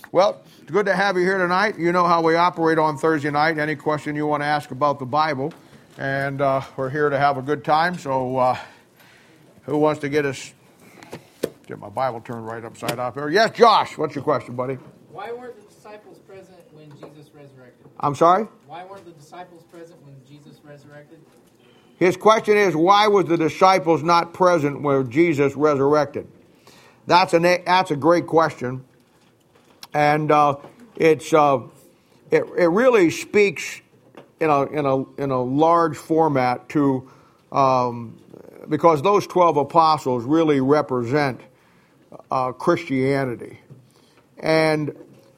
Well, it's good to have you here tonight. You know how we operate on Thursday night. Any question you want to ask about the Bible. And we're here to have a good time. So who wants to get my Bible turned right upside up here? Yes, Josh, what's your question, buddy? Why weren't the disciples present when Jesus resurrected? I'm sorry? Why weren't the disciples present when Jesus resurrected? His question is, why was the disciples not present when Jesus resurrected? That's a great question. And it really speaks in a large format to because those 12 apostles really represent Christianity, and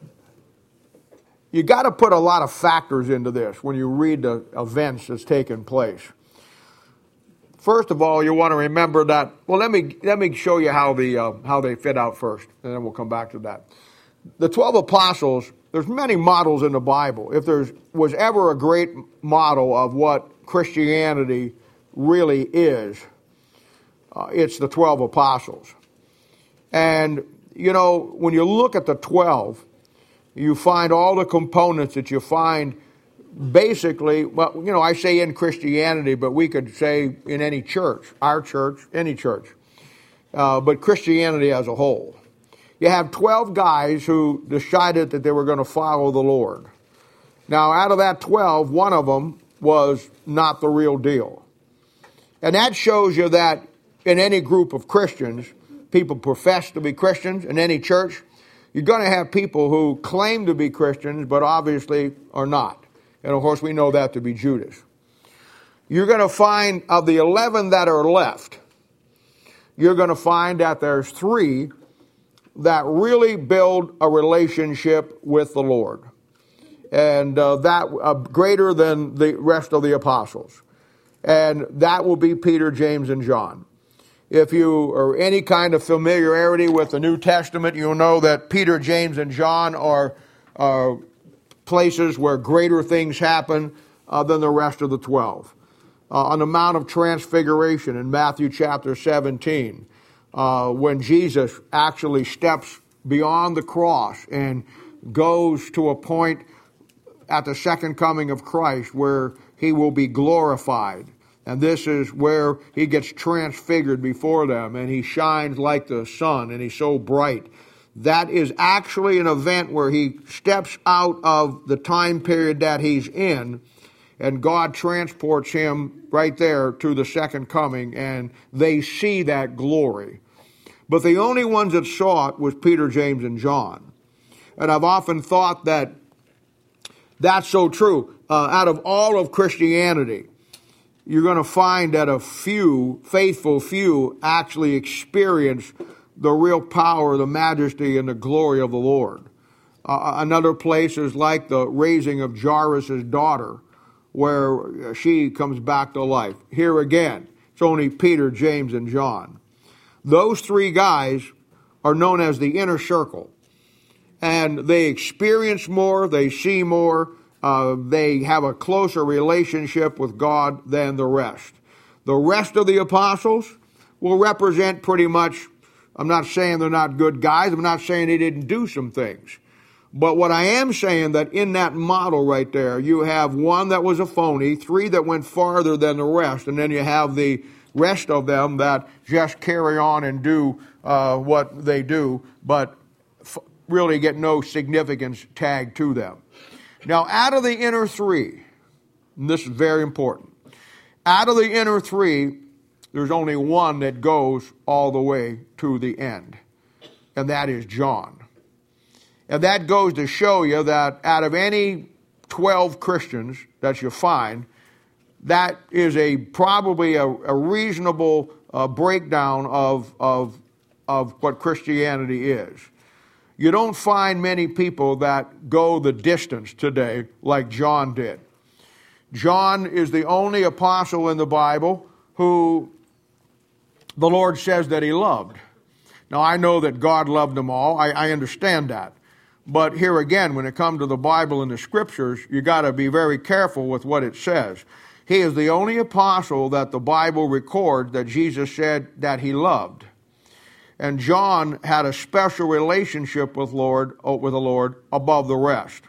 you got to put a lot of factors into this when you read the events that's taken place. First of all, you want to remember that. Well, let me show you how they fit out first, and then we'll come back to that. The 12 apostles, there's many models in the Bible. If there was ever a great model of what Christianity really is, it's the 12 apostles. And, when you look at the 12, you find all the components that you find basically, I say in Christianity, but we could say in any church, our church, any church, but Christianity as a whole. You have 12 guys who decided that they were going to follow the Lord. Now, out of that 12, one of them was not the real deal. And that shows you that in any group of Christians, people profess to be Christians, in any church, you're going to have people who claim to be Christians, but obviously are not. And of course, we know that to be Judas. You're going to find of the 11 that are left, you're going to find that there's 3 that really build a relationship with the Lord. And that greater than the rest of the apostles. And that will be Peter, James, and John. If you are any kind of familiarity with the New Testament, you'll know that Peter, James, and John are places where greater things happen than the rest of the 12. On the Mount of Transfiguration in Matthew chapter 17, when Jesus actually steps beyond the cross and goes to a point at the second coming of Christ where he will be glorified. And this is where he gets transfigured before them, and he shines like the sun, and he's so bright. That is actually an event where he steps out of the time period that he's in, and God transports him right there to the second coming, and they see that glory. But the only ones that saw it was Peter, James, and John. And I've often thought that that's so true. Out of all of Christianity, you're going to find that a few, faithful few, actually experience the real power, the majesty, and the glory of the Lord. Another place is like the raising of Jairus' daughter, where she comes back to life. Here again, it's only Peter, James, and John. Those 3 guys are known as the inner circle. And they experience more, they see more, they have a closer relationship with God than the rest. The rest of the apostles will represent pretty much, I'm not saying they're not good guys, I'm not saying they didn't do some things. But what I am saying that in that model right there, you have 1 that was a phony, 3 that went farther than the rest, and then you have the rest of them that just carry on and do what they do, but really get no significance tagged to them. Now, out of the inner 3, and this is very important, out of the inner 3, there's only 1 that goes all the way to the end, and that is John. And that goes to show you that out of any 12 Christians that you find, that is probably a reasonable breakdown of what Christianity is. You don't find many people that go the distance today like John did. John is the only apostle in the Bible who the Lord says that he loved. Now, I know that God loved them all. I understand that. But here again, when it comes to the Bible and the Scriptures, you got to be very careful with what it says. He is the only apostle that the Bible records that Jesus said that he loved. And John had a special relationship with the Lord above the rest.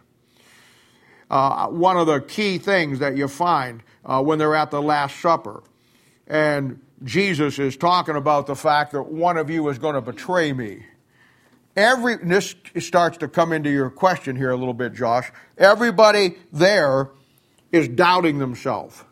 One of the key things that you find when they're at the Last Supper, and Jesus is talking about the fact that one of you is going to betray me. This starts to come into your question here a little bit, Josh. Everybody there is doubting themselves.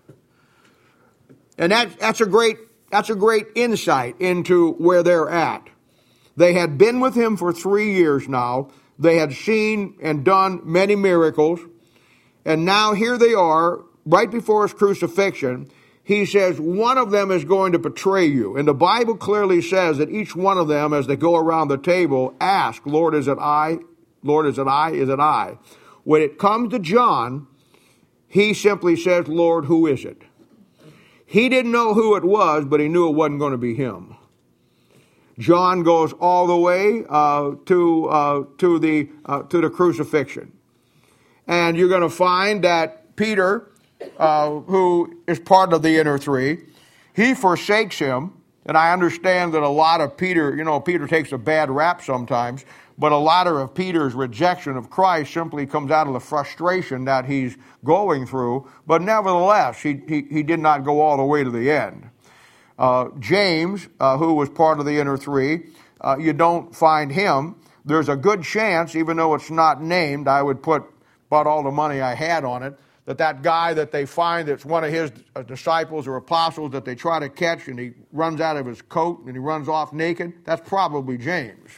And that's a great insight into where they're at. They had been with him for 3 years now. They had seen and done many miracles. And now here they are, right before his crucifixion. He says, one of them is going to betray you. And the Bible clearly says that each one of them, as they go around the table, ask, Lord, is it I? Lord, is it I? Is it I? When it comes to John, he simply says, Lord, who is it? He didn't know who it was, but he knew it wasn't going to be him. John goes all the way to the crucifixion. And you're going to find that Peter, who is part of the inner three, he forsakes him. And I understand that a lot of Peter takes a bad rap sometimes, but a lot of Peter's rejection of Christ simply comes out of the frustration that he's going through. But nevertheless, he did not go all the way to the end. James, who was part of the inner three, you don't find him. There's a good chance, even though it's not named, I would put about all the money I had on it, that guy that they find that's one of his disciples or apostles that they try to catch and he runs out of his coat and he runs off naked, that's probably James.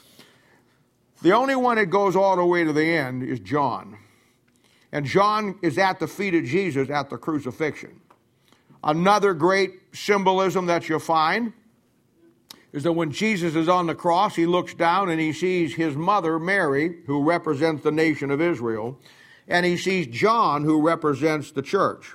The only one that goes all the way to the end is John. And John is at the feet of Jesus at the crucifixion. Another great symbolism that you'll find is that when Jesus is on the cross, he looks down and he sees his mother, Mary, who represents the nation of Israel, and he sees John, who represents the church.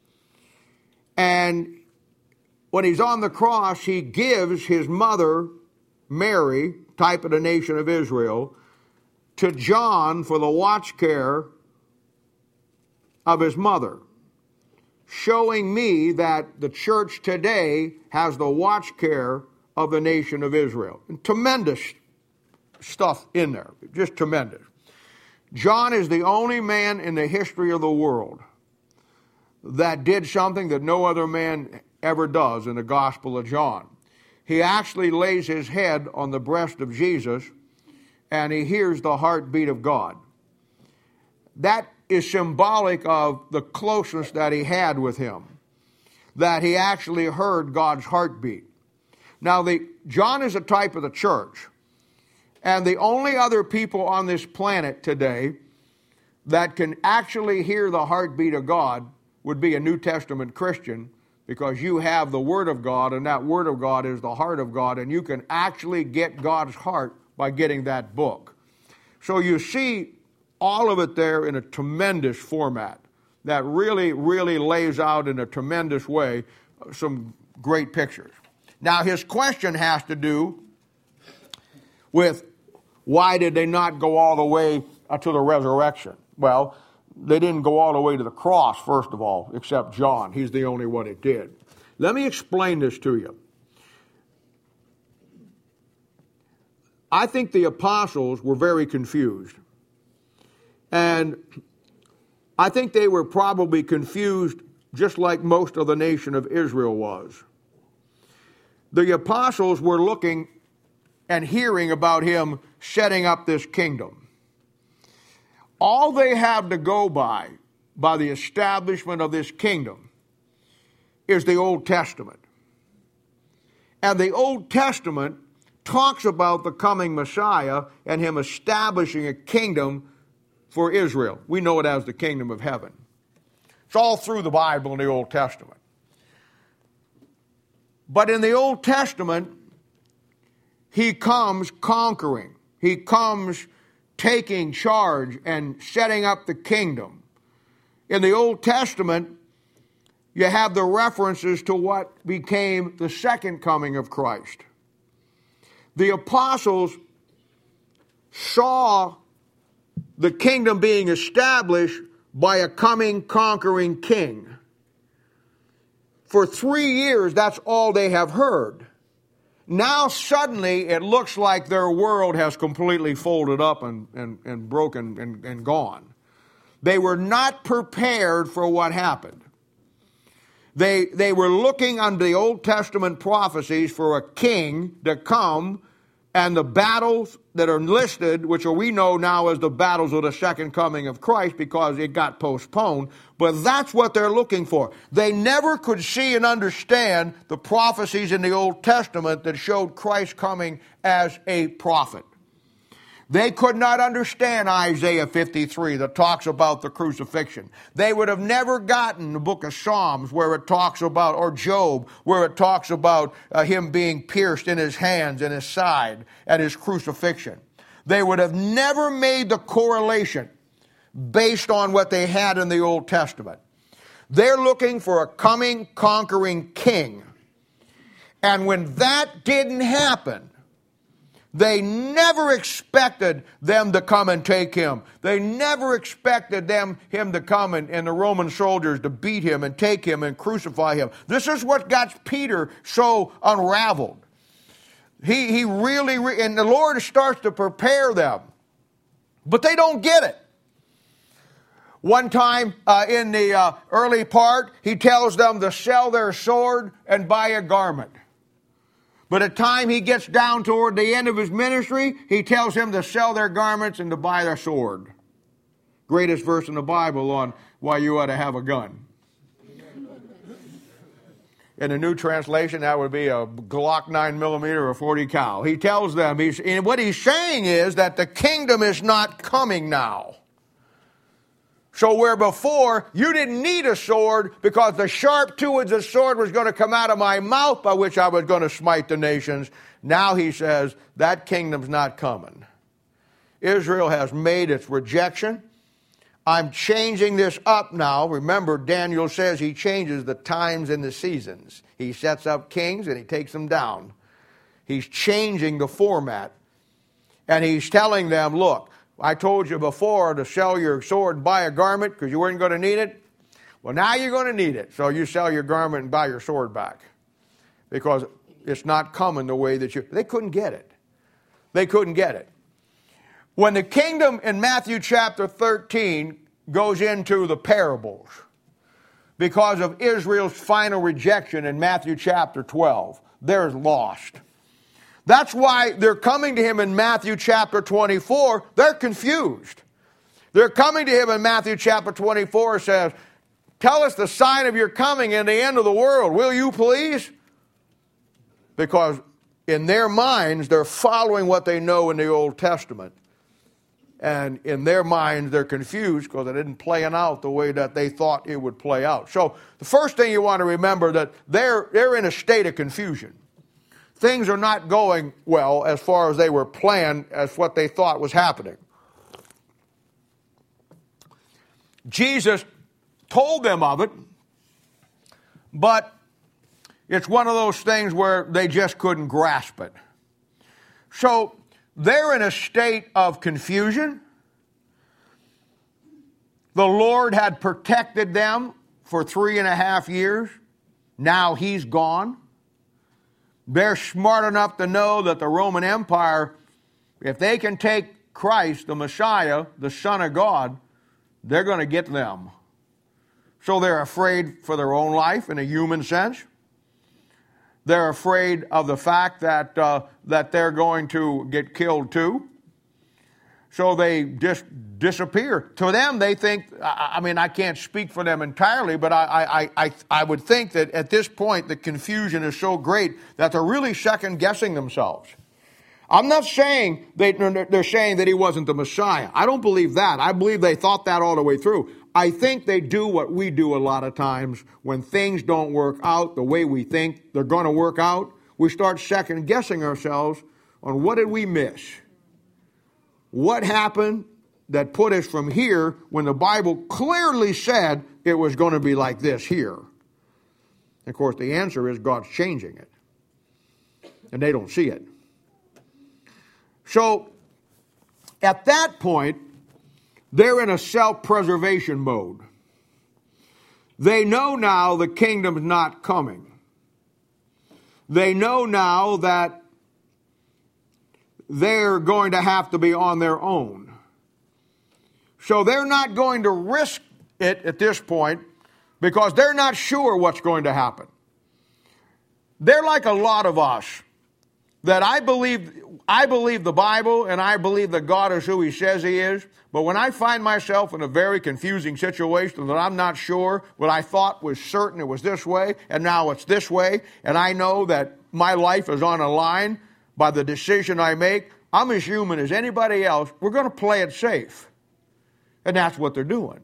And when he's on the cross, he gives his mother, Mary, type of the nation of Israel, to John for the watch care of his mother, showing me that the church today has the watch care of the nation of Israel. And tremendous stuff in there, just tremendous. John is the only man in the history of the world that did something that no other man ever does in the Gospel of John. He actually lays his head on the breast of Jesus and he hears the heartbeat of God. That is symbolic of the closeness that he had with him, that he actually heard God's heartbeat. Now, John is a type of the church, and the only other people on this planet today that can actually hear the heartbeat of God would be a New Testament Christian, because you have the Word of God, and that Word of God is the heart of God, and you can actually get God's heart by getting that book. So you see all of it there in a tremendous format that really, really lays out in a tremendous way some great pictures. Now, his question has to do with why did they not go all the way to the resurrection? Well, they didn't go all the way to the cross, first of all, except John. He's the only one that did. Let me explain this to you. I think the apostles were very confused. And I think they were probably confused just like most of the nation of Israel was. The apostles were looking and hearing about him setting up this kingdom. All they have to go by the establishment of this kingdom, is the Old Testament. And the Old Testament talks about the coming Messiah and him establishing a kingdom for Israel. We know it as the kingdom of heaven. It's all through the Bible in the Old Testament. But in the Old Testament, he comes conquering. He comes taking charge and setting up the kingdom. In the Old Testament, you have the references to what became the second coming of Christ. The apostles saw the kingdom being established by a coming, conquering king. For 3 years, that's all they have heard. now suddenly it looks like their world has completely folded up and broken and gone. They were not prepared for what happened. They were looking under the Old Testament prophecies for a king to come, and the battles that are listed, which we know now as the battles of the second coming of Christ because it got postponed, but that's what they're looking for. They never could see and understand the prophecies in the Old Testament that showed Christ coming as a prophet. They could not understand Isaiah 53 that talks about the crucifixion. They would have never gotten the book of Psalms where it talks about, or Job, where it talks about him being pierced in his hands and his side at his crucifixion. They would have never made the correlation based on what they had in the Old Testament. They're looking for a coming, conquering king. And when that didn't happen, they never expected them to come and take him. They never expected him to come and the Roman soldiers to beat him and take him and crucify him. This is what got Peter so unraveled. He really, and the Lord starts to prepare them. But they don't get it. One time in the early part, he tells them to sell their sword and buy a garment. But at the time he gets down toward the end of his ministry, he tells him to sell their garments and to buy their sword. Greatest verse in the Bible on why you ought to have a gun. In the New Translation, that would be a Glock 9mm or a 40 cal. He tells them, and what he's saying is that the kingdom is not coming now. So where before you didn't need a sword because the sharp two-edged sword was going to come out of my mouth by which I was going to smite the nations, now he says that kingdom's not coming. Israel has made its rejection. I'm changing this up now. Remember, Daniel says he changes the times and the seasons. He sets up kings and he takes them down. He's changing the format. And he's telling them, look, I told you before to sell your sword and buy a garment because you weren't going to need it. Well, now you're going to need it. So you sell your garment and buy your sword back. Because it's not coming the way that you... They couldn't get it. They couldn't get it. When the kingdom in Matthew chapter 13 goes into the parables, because of Israel's final rejection in Matthew chapter 12, they're lost. That's why they're coming to him in Matthew chapter 24. They're confused. They're coming to him in Matthew chapter 24 says, tell us the sign of your coming and the end of the world, will you please? Because in their minds, they're following what they know in the Old Testament. And in their minds, they're confused because it didn't play out the way that they thought it would play out. So the first thing you want to remember that they're in a state of confusion. Things are not going well as far as they were planned as what they thought was happening. Jesus told them of it, but it's one of those things where they just couldn't grasp it. So they're in a state of confusion. The Lord had protected them for 3.5 years. Now he's gone. They're smart enough to know that the Roman Empire, if they can take Christ, the Messiah, the Son of God, they're going to get them. So they're afraid for their own life in a human sense. They're afraid of the fact that they're going to get killed too. So they just disappear. To them, they think, I mean, I can't speak for them entirely, but I would think that at this point the confusion is so great that they're really second-guessing themselves. I'm not saying they're saying that he wasn't the Messiah. I don't believe that. I believe they thought that all the way through. I think they do what we do a lot of times when things don't work out the way we think they're going to work out. We start second-guessing ourselves on what did we miss? What happened that put us from here when the Bible clearly said it was going to be like this here? Of course, the answer is God's changing it. And they don't see it. So, at that point, they're in a self-preservation mode. They know now the kingdom's not coming. They know now that they're going to have to be on their own. So they're not going to risk it at this point because they're not sure what's going to happen. They're like a lot of us that I believe the Bible and I believe that God is who He says He is. But when I find myself in a very confusing situation that I'm not sure, what I thought was certain it was this way, and now it's this way, and I know that my life is on a line by the decision I make, I'm as human as anybody else. We're going to play it safe. And that's what they're doing.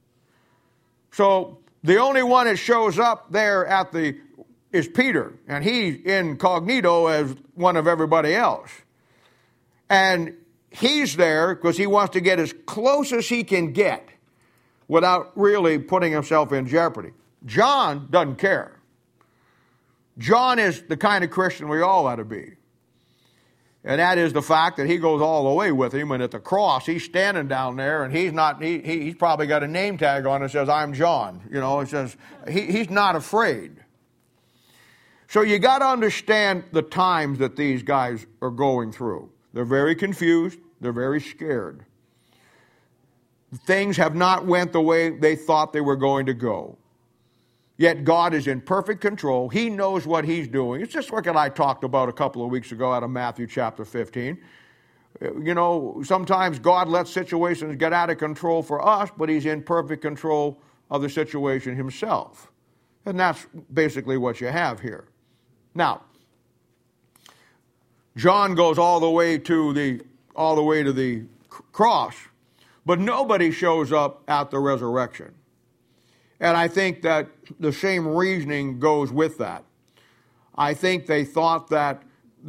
So the only one that shows up there is Peter, and he's incognito as one of everybody else. And he's there because he wants to get as close as he can get without really putting himself in jeopardy. John doesn't care. John is the kind of Christian we all ought to be. And that is the fact that he goes all the way with him, and at the cross, he's standing down there, and he's probably got a name tag on that says, "I'm John." You know, it says, he's not afraid. So you got to understand the times that these guys are going through. They're very confused. They're very scared. Things have not went the way they thought they were going to go. Yet God is in perfect control. He knows what He's doing. It's just like I talked about a couple of weeks ago out of Matthew chapter 15. You know, sometimes God lets situations get out of control for us, but He's in perfect control of the situation Himself. And that's basically what you have here. Now, John goes all the way to the cross, but nobody shows up at the resurrection. And I think that the same reasoning goes with that. I think they thought that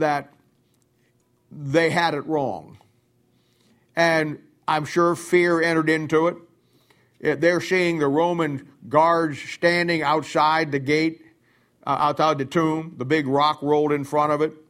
they had it wrong. And I'm sure fear entered into it. They're seeing the Roman guards standing outside the gate, outside the tomb, the big rock rolled in front of it.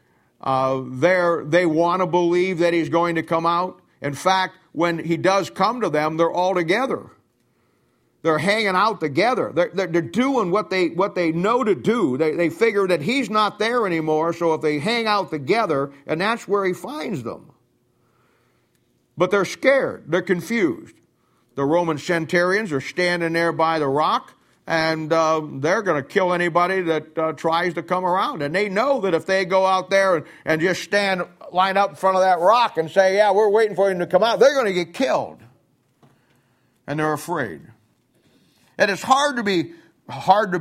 They want to believe that He's going to come out. In fact, when He does come to them, they're all together. They're hanging out together. They're doing what they know to do. They figure that He's not there anymore, so if they hang out together, and that's where He finds them. But they're scared. They're confused. The Roman centurions are standing there by the rock, and they're going to kill anybody that tries to come around. And they know that if they go out there and just line up in front of that rock and say, "Yeah, we're waiting for Him to come out," they're going to get killed. And they're afraid. And it's hard to be hard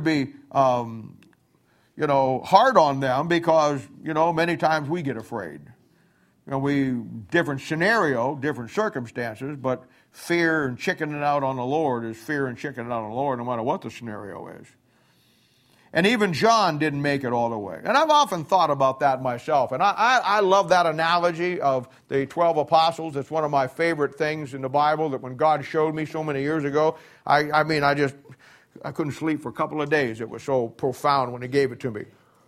on them because, many times we get afraid. Different scenario, different circumstances, but fear and chickening out on the Lord is fear and chickening out on the Lord no matter what the scenario is. And even John didn't make it all the way. And I've often thought about that myself. And I love that analogy of the 12 apostles. It's one of my favorite things in the Bible that when God showed me so many years ago, I couldn't sleep for a couple of days. It was so profound when He gave it to me.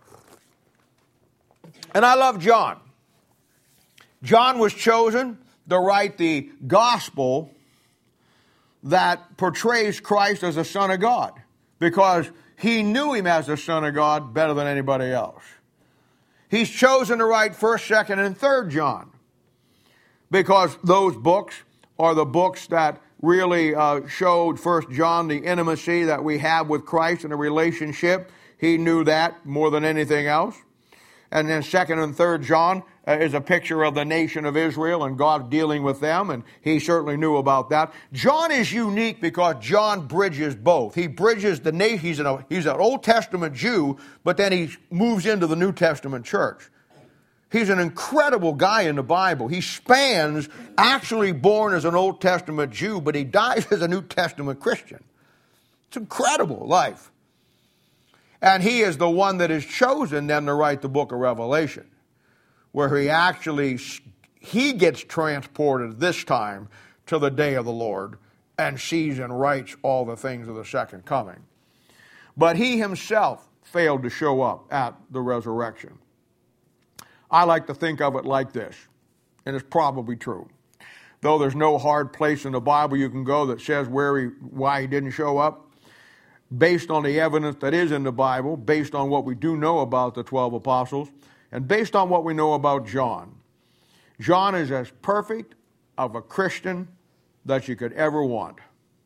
And I love John. John was chosen to write the gospel that portrays Christ as the Son of God because he knew Him as the Son of God better than anybody else. He's chosen to write 1st, 2nd, and 3rd John because those books are the books that really showed 1st John the intimacy that we have with Christ and the relationship. He knew that more than anything else. And then 2nd and 3rd John is a picture of the nation of Israel and God dealing with them, and he certainly knew about that. John is unique because John bridges both. He bridges the nation. He's an Old Testament Jew, but then he moves into the New Testament church. He's an incredible guy in the Bible. He spans actually born as an Old Testament Jew, but he dies as a New Testament Christian. It's incredible life. And he is the one that is chosen then to write the book of Revelation, where he gets transported this time to the day of the Lord and sees and writes all the things of the second coming. But he himself failed to show up at the resurrection. I like to think of it like this, and it's probably true. Though there's no hard place in the Bible you can go that says why he didn't show up, based on the evidence that is in the Bible, based on what we do know about the 12 apostles, and based on what we know about John. John is as perfect of a Christian that you could ever want.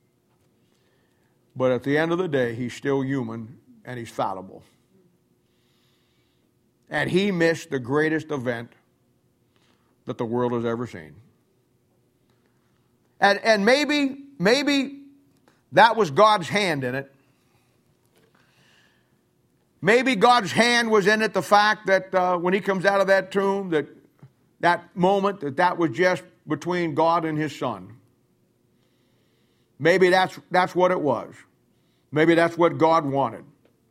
But at the end of the day, he's still human and he's fallible. And he missed the greatest event that the world has ever seen. And maybe that was God's hand in it. Maybe God's hand was in it, the fact that when he comes out of that tomb, that moment, that was just between God and his Son. Maybe that's what it was. Maybe that's what God wanted.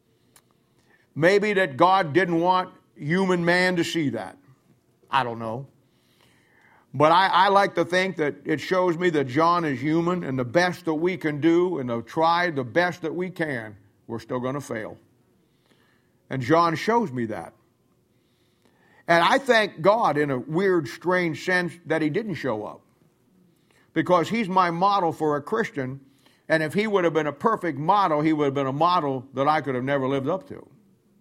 Maybe that God didn't want human man to see that. I don't know. But I like to think that it shows me that John is human, and the best that we can do and to try the best that we can, we're still going to fail. And John shows me that. And I thank God in a weird, strange sense that he didn't show up. Because he's my model for a Christian, and if he would have been a perfect model, he would have been a model that I could have never lived up to.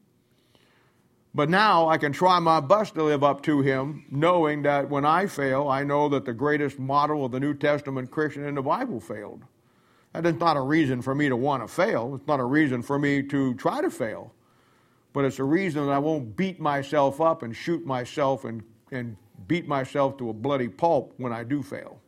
But now I can try my best to live up to him, knowing that when I fail, I know that the greatest model of the New Testament Christian in the Bible failed. That is not a reason for me to want to fail. It's not a reason for me to try to fail. But it's a reason that I won't beat myself up and shoot myself and beat myself to a bloody pulp when I do fail.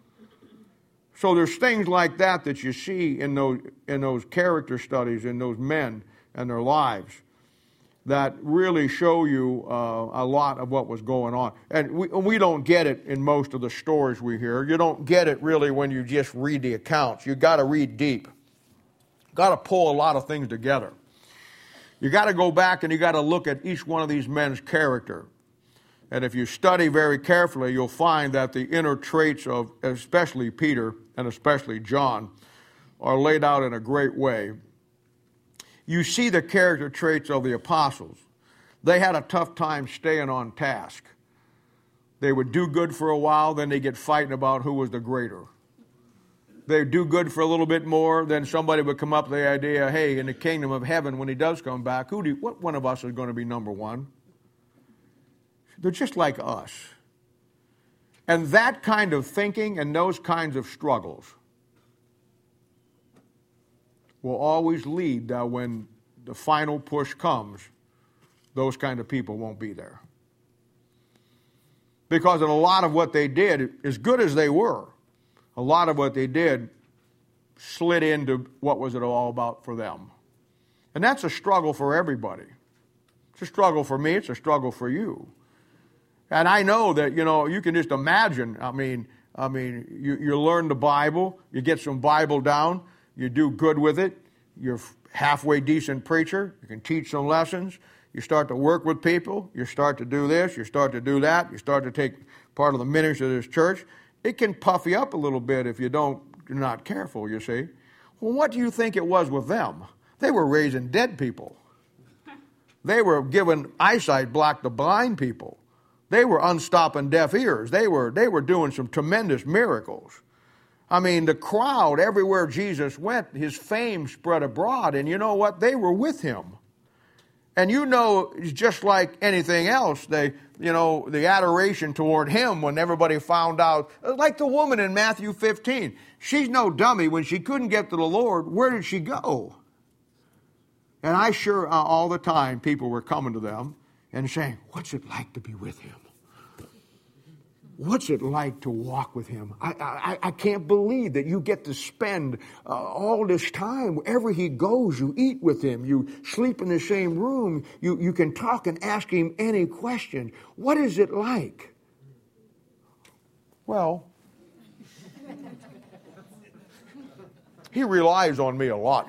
So there's things like that you see in those character studies, in those men and their lives, that really show you a lot of what was going on. And we don't get it in most of the stories we hear. You don't get it really when you just read the accounts. You've got to read deep. You've got to pull a lot of things together. You got to go back and you got to look at each one of these men's character. And if you study very carefully, you'll find that the inner traits of especially Peter and especially John are laid out in a great way. You see the character traits of the apostles. They had a tough time staying on task. They would do good for a while, then they get fighting about who was the greater. They'd do good for a little bit more, then somebody would come up with the idea, hey, in the kingdom of heaven, when he does come back, what one of us is going to be number one? They're just like us. And that kind of thinking and those kinds of struggles will always lead that when the final push comes, those kind of people won't be there. Because in a lot of what they did, as good as they were, a lot of what they did slid into what was it all about for them. And that's a struggle for everybody. It's a struggle for me. It's a struggle for you. And I know that, you can just imagine, you learn the Bible, you get some Bible down, you do good with it, you're a halfway decent preacher, you can teach some lessons, you start to work with people, you start to do this, you start to do that, you start to take part of the ministry of this church. It can puff you up a little bit if you're not careful, you see. Well, what do you think it was with them? They were raising dead people. They were giving eyesight back to blind people. They were unstopping deaf ears. They were doing some tremendous miracles. The crowd, everywhere Jesus went, his fame spread abroad. And you know what? They were with him. And just like anything else, the adoration toward him when everybody found out, like the woman in Matthew 15. She's no dummy. When she couldn't get to the Lord, where did she go? And I sure, all the time, people were coming to them and saying, what's it like to be with him? What's it like to walk with him? I can't believe that you get to spend all this time. Wherever he goes, you eat with him. You sleep in the same room. You can talk and ask him any question. What is it like? Well, he relies on me a lot,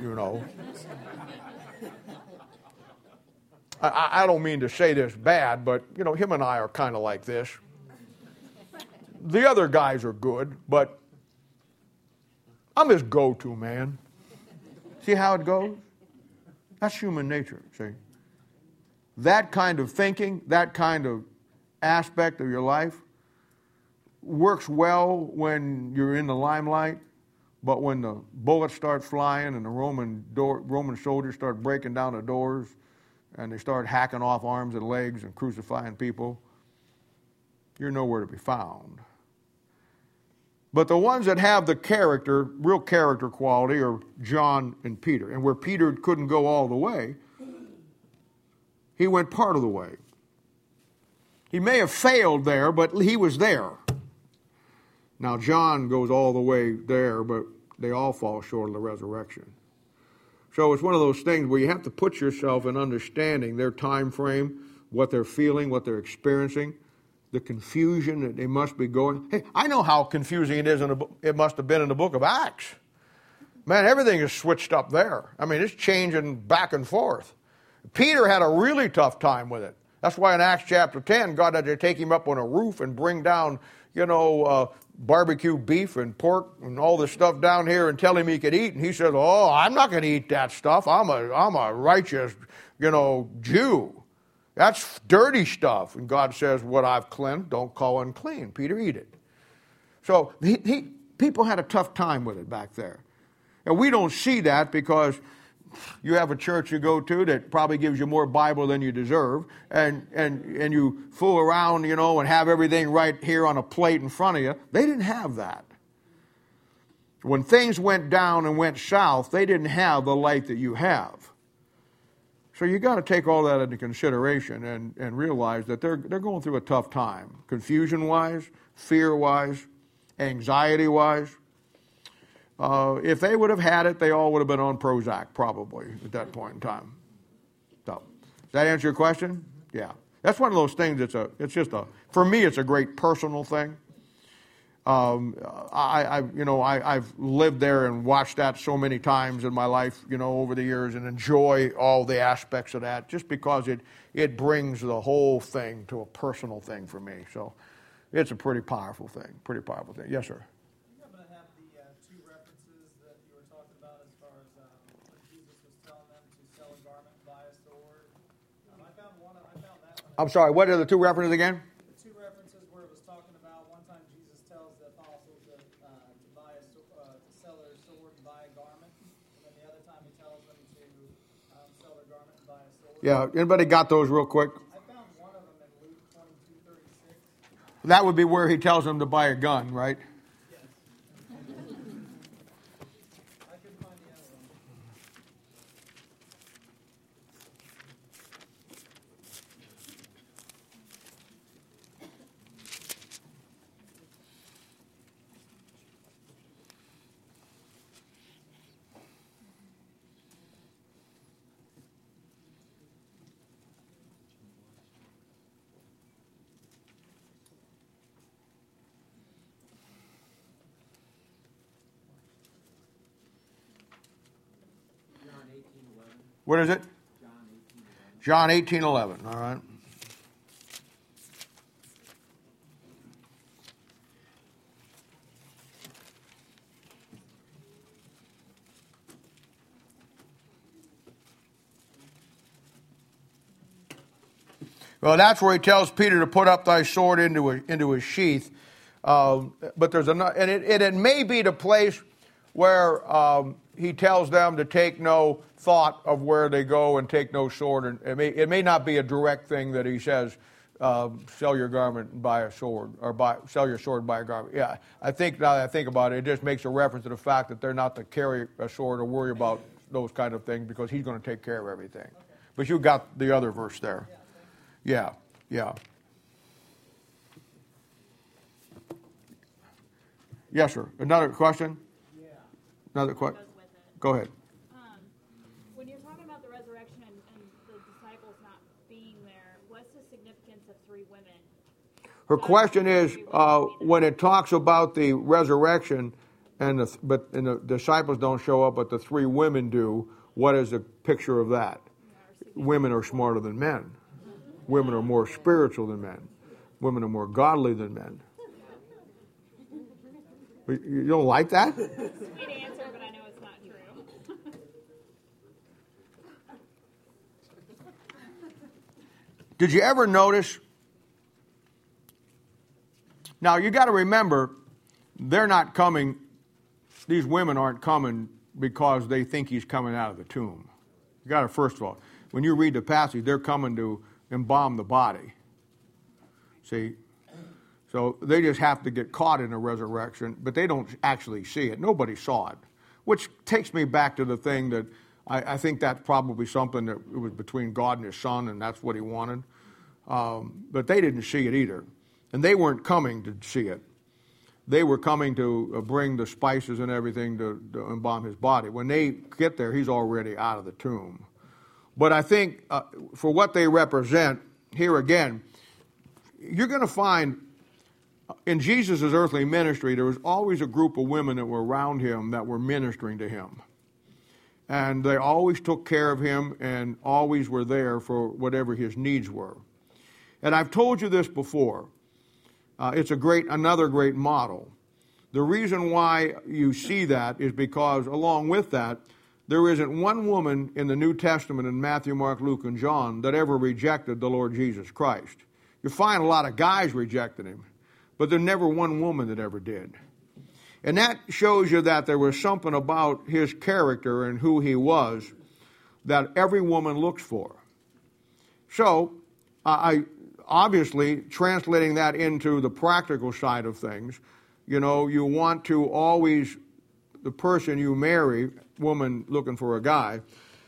I don't mean to say this bad, but, him and I are kind of like this. The other guys are good, but I'm his go-to man. See how it goes? That's human nature, see? That kind of thinking, that kind of aspect of your life works well when you're in the limelight, But when the bullets start flying and the Roman soldiers start breaking down the doors and they start hacking off arms and legs and crucifying people, you're nowhere to be found. But the ones that have the character, real character quality, are John and Peter. And where Peter couldn't go all the way, he went part of the way. He may have failed there, but he was there. Now, John goes all the way there, but they all fall short of the resurrection. So it's one of those things where you have to put yourself in understanding their time frame, what they're feeling, what they're experiencing, the confusion that they must be going. Hey, I know how confusing it is. It must have been in the book of Acts. Man, everything is switched up there. I mean, it's changing back and forth. Peter had a really tough time with it. That's why in Acts chapter 10, God had to take him up on a roof and bring down, barbecue beef and pork and all this stuff down here and tell him he could eat. And he said, "Oh, I'm not going to eat that stuff. I'm a righteous, Jew. That's dirty stuff." And God says, "What I've cleansed, don't call unclean." Peter, eat it. So people had a tough time with it back there. And we don't see that because you have a church you go to that probably gives you more Bible than you deserve, and you fool around, and have everything right here on a plate in front of you. They didn't have that. When things went down and went south, they didn't have the light that you have. So you got to take all that into consideration and realize that they're going through a tough time, confusion-wise, fear-wise, anxiety-wise. If they would have had it, they all would have been on Prozac probably at that point in time. So, does that answer your question? Yeah. That's one of those things. For me, it's a great personal thing. I've lived there and watched that so many times in my life, over the years, and enjoy all the aspects of that just because it brings the whole thing to a personal thing for me. So, it's a pretty powerful thing. Yes, sir. I'm sorry, what are the two references again? The two references where it was talking about one time Jesus tells the apostles to sell their sword and buy a garment, and then the other time he tells them to sell their garment and buy a sword. Yeah, anybody got those real quick? I found one of them in Luke 22:36. That would be where he tells them to buy a gun, right? Yes. I couldn't find the other one. What is it? John 18:11. All right. Well, that's where he tells Peter to put up thy sword into his sheath. But there's another, and it may be the place where he tells them to take no thought of where they go and take no sword. And it may not be a direct thing that he says, sell your garment and buy a sword, or sell your sword and buy a garment. Yeah, I think now that I think about it, it just makes a reference to the fact that they're not to carry a sword or worry about those kind of things because he's going to take care of everything. Okay. But you got the other verse there. Yeah. Yes, sir. Another question? Yeah. Another question? Go ahead. When you're talking about the resurrection and the disciples not being there, what's the significance of three women? Her question is, when it talks about the resurrection, and the disciples don't show up, but the three women do, what is the picture of that? Women are smarter than men. Women are more spiritual than men. Women are more godly than men. You don't like that? Sweet answer, but I know it's not true. Did you ever notice? Now, you got to remember, they're not coming these women aren't coming because they think he's coming out of the tomb. You got to, first of all, when you read the passage, they're coming to embalm the body. See? So they just have to get caught in a resurrection, but they don't actually see it. Nobody saw it. Which takes me back to the thing that I think that's probably something that it was between God and his son, and that's what he wanted. But they didn't see it either. And they weren't coming to see it. They were coming to bring the spices and everything to embalm his body. When they get there, he's already out of the tomb. But I think for what they represent, here again, you're going to find in Jesus' earthly ministry, there was always a group of women that were around him that were ministering to him. And they always took care of him and always were there for whatever his needs were. And I've told you this before. It's another great model. The reason why you see that is because along with that, there isn't one woman in the New Testament in Matthew, Mark, Luke, and John that ever rejected the Lord Jesus Christ. You find a lot of guys rejected him, but there's never one woman that ever did. And that shows you that there was something about his character and who he was that every woman looks for. So, I obviously, translating that into the practical side of things, you know, you want to always, the person you marry, woman looking for a guy,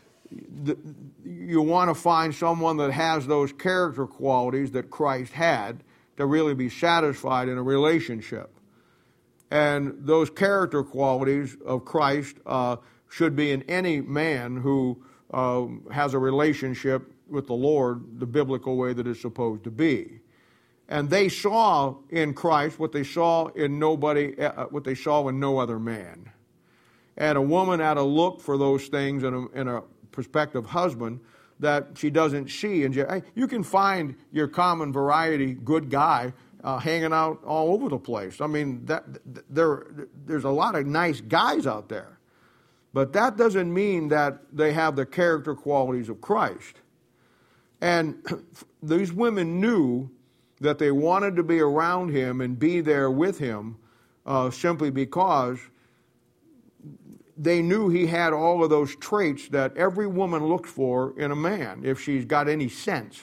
you want to find someone that has those character qualities that Christ had to really be satisfied in a relationship. And those character qualities of Christ should be in any man who has a relationship with the Lord the biblical way that it's supposed to be. And they saw in Christ what they saw in what they saw in no other man. And a woman had to look for those things in a prospective husband that she doesn't see. And you can find your common variety good guy hanging out all over the place. I mean, there's a lot of nice guys out there. But that doesn't mean that they have the character qualities of Christ. And these women knew that they wanted to be around him and be there with him simply because they knew he had all of those traits that every woman looks for in a man, if she's got any sense.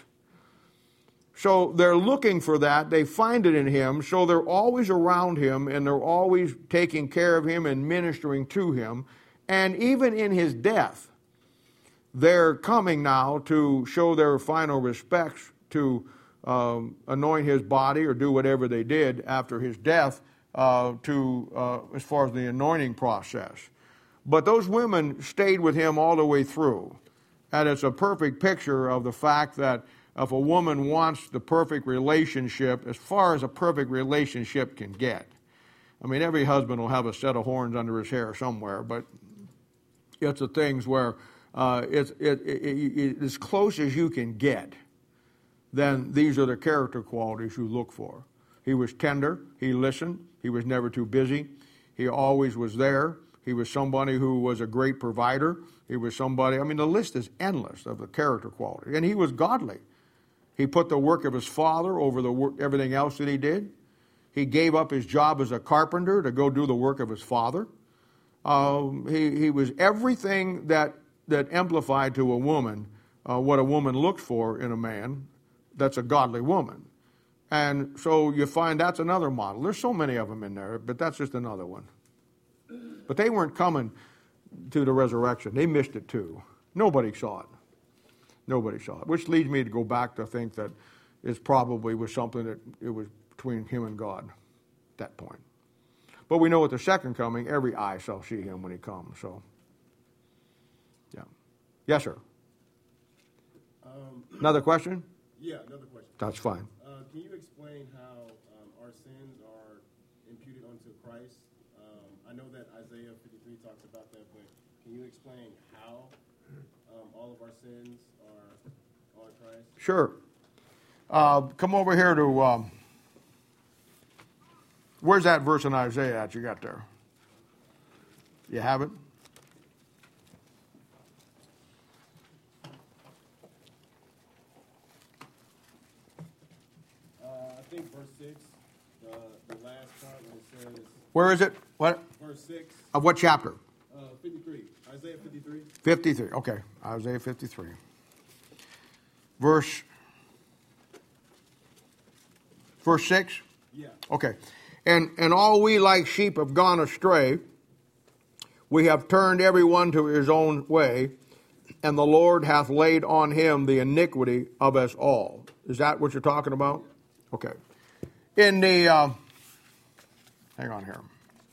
So they're looking for that. They find it in him. So they're always around him, and they're always taking care of him and ministering to him. And even in his death, they're coming now to show their final respects, to anoint his body or do whatever they did after his death as far as the anointing process. But those women stayed with him all the way through. And it's a perfect picture of the fact that if a woman wants the perfect relationship, as far as a perfect relationship can get. I mean, every husband will have a set of horns under his hair somewhere, but it's the things where it's as close as you can get, then these are the character qualities you look for. He was tender. He listened. He was never too busy. He always was there. He was somebody who was a great provider. He was somebody, I mean, the list is endless of the character qualities. And he was godly. He put the work of his father over everything else that he did. He gave up his job as a carpenter to go do the work of his father. He was everything that amplified to a woman what a woman looks for in a man that's a godly woman. And so you find that's another model. There's so many of them in there, but that's just another one. But they weren't coming to the resurrection. They missed it too. Nobody saw it. Nobody saw it. Which leads me to go back to think that it probably was something that it was between him and God at that point. But we know at the second coming, every eye shall see him when he comes. So, yeah. Yes, sir. Another question? Yeah, another question. That's fine. Can you explain how our sins are imputed unto Christ? I know that Isaiah 53 talks about that, but can you explain how all of our sins are on Christ? Sure. Come over here to, where's that verse in Isaiah that you got there? You have it? I think verse 6, the last part when it says... Where is it? What? Verse 6, Of what chapter? 53. Isaiah 53. 53. Okay. Isaiah 53. Verse 6? Yeah. Okay. And all we like sheep have gone astray. We have turned every one to his own way, and the Lord hath laid on him the iniquity of us all. Is that what you're talking about? Okay. In the, hang on here.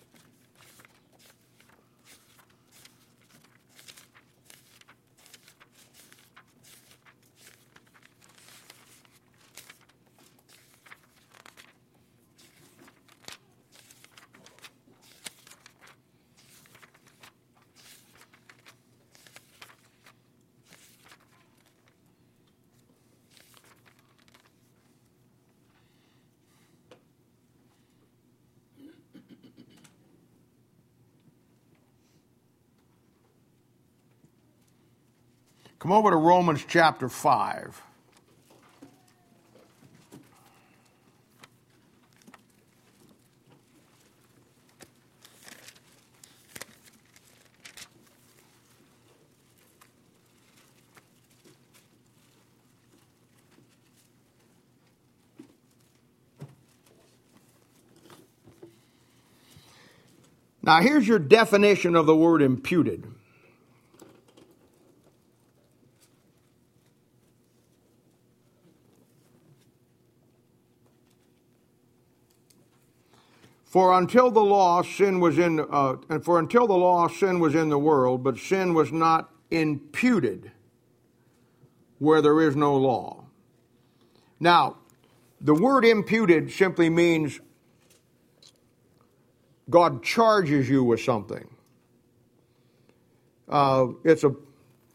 Come over to Romans chapter 5. Now here's your definition of the word imputed. For until the law, sin was in the world, but sin was not imputed where there is no law. Now, the word imputed simply means God charges you with something. It's a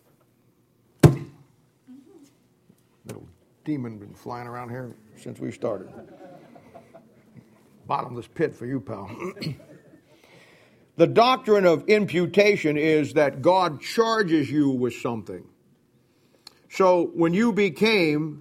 little demon been flying around here since we started. Bottomless pit for you, pal. The doctrine of imputation is that God charges you with something. So when you became,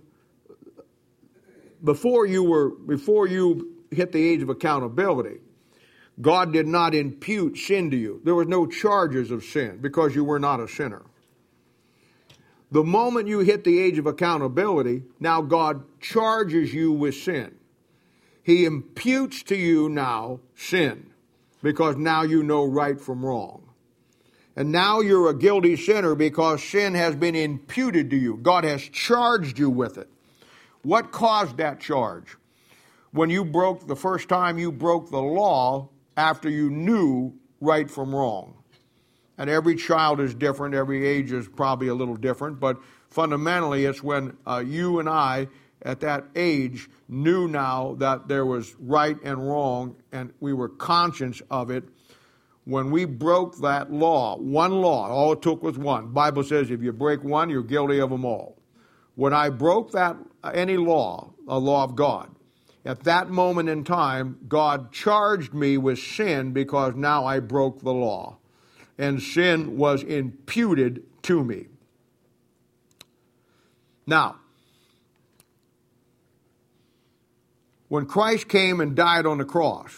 before you hit the age of accountability, God did not impute sin to you. There was no charges of sin because you were not a sinner. The moment you hit the age of accountability, now God charges you with sin. He imputes to you now sin because now you know right from wrong. And now you're a guilty sinner because sin has been imputed to you. God has charged you with it. What caused that charge? When the first time you broke the law after you knew right from wrong. And every child is different. Every age is probably a little different. But fundamentally, it's when you and I at that age knew now that there was right and wrong, and we were conscious of it. When we broke that law, one law, all it took was one. The Bible says if you break one, you're guilty of them all. When I broke any law, a law of God, at that moment in time, God charged me with sin because now I broke the law. And sin was imputed to me. Now, when Christ came and died on the cross,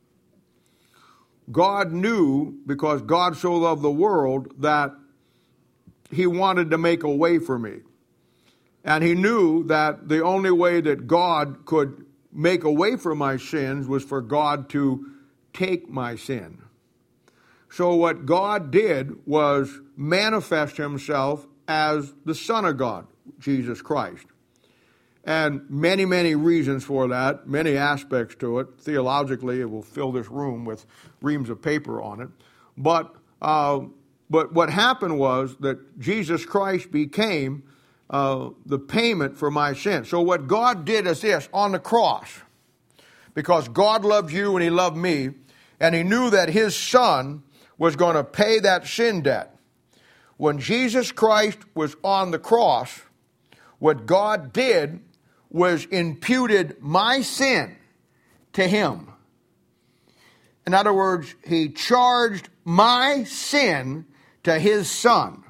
God knew, because God so loved the world, that He wanted to make a way for me. And He knew that the only way that God could make a way for my sins was for God to take my sin. So what God did was manifest Himself as the Son of God, Jesus Christ. And many, many reasons for that, many aspects to it. Theologically, it will fill this room with reams of paper on it. But what happened was that Jesus Christ became the payment for my sin. So what God did is this, on the cross, because God loved you and He loved me, and He knew that His Son was going to pay that sin debt. When Jesus Christ was on the cross, what God did was imputed my sin to Him. In other words, He charged my sin to His Son.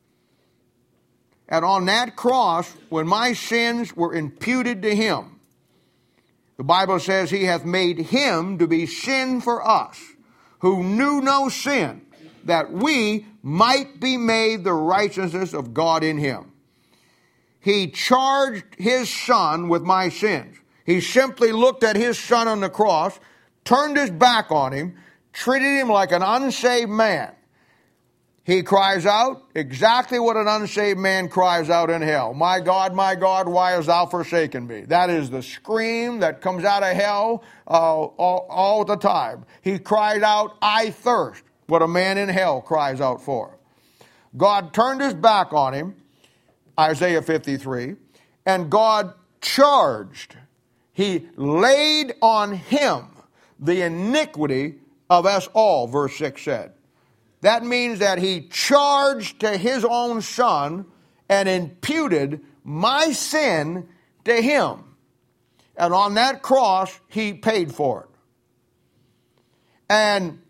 And on that cross, when my sins were imputed to Him, the Bible says He hath made Him to be sin for us, who knew no sin, that we might be made the righteousness of God in him. He charged his son with my sins. He simply looked at his son on the cross, turned his back on him, treated him like an unsaved man. He cries out exactly what an unsaved man cries out in hell. My God, why hast thou forsaken me? That is the scream that comes out of hell all the time. He cried out, I thirst, what a man in hell cries out for. God turned his back on him, Isaiah 53, and God charged. He laid on him the iniquity of us all, verse 6 said. That means that he charged to his own son and imputed my sin to him. And on that cross, he paid for it. And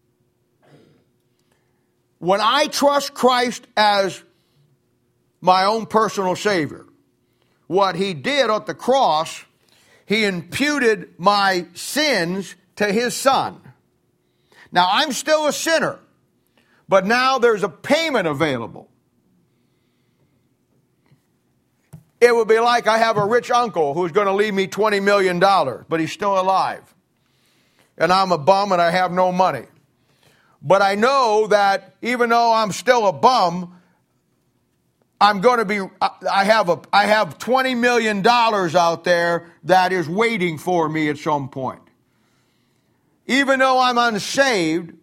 when I trust Christ as my own personal Savior, what he did at the cross, he imputed my sins to his son. Now, I'm still a sinner. But now there's a payment available. It would be like I have a rich uncle who's going to leave me $20 million, but he's still alive. And I'm a bum and I have no money. But I know that even though I'm still a bum, I have $20 million out there that is waiting for me at some point. Even though I'm unsaved,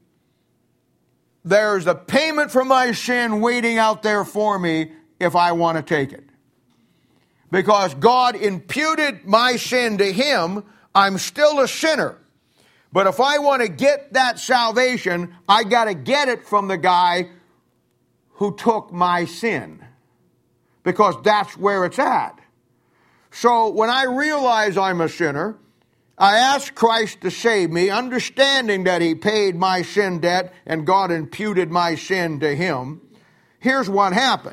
there's a payment for my sin waiting out there for me if I want to take it. Because God imputed my sin to him, I'm still a sinner. But if I want to get that salvation, I got to get it from the guy who took my sin. Because that's where it's at. So when I realize I'm a sinner, I ask Christ to save me, understanding that he paid my sin debt and God imputed my sin to him. Here's what happens.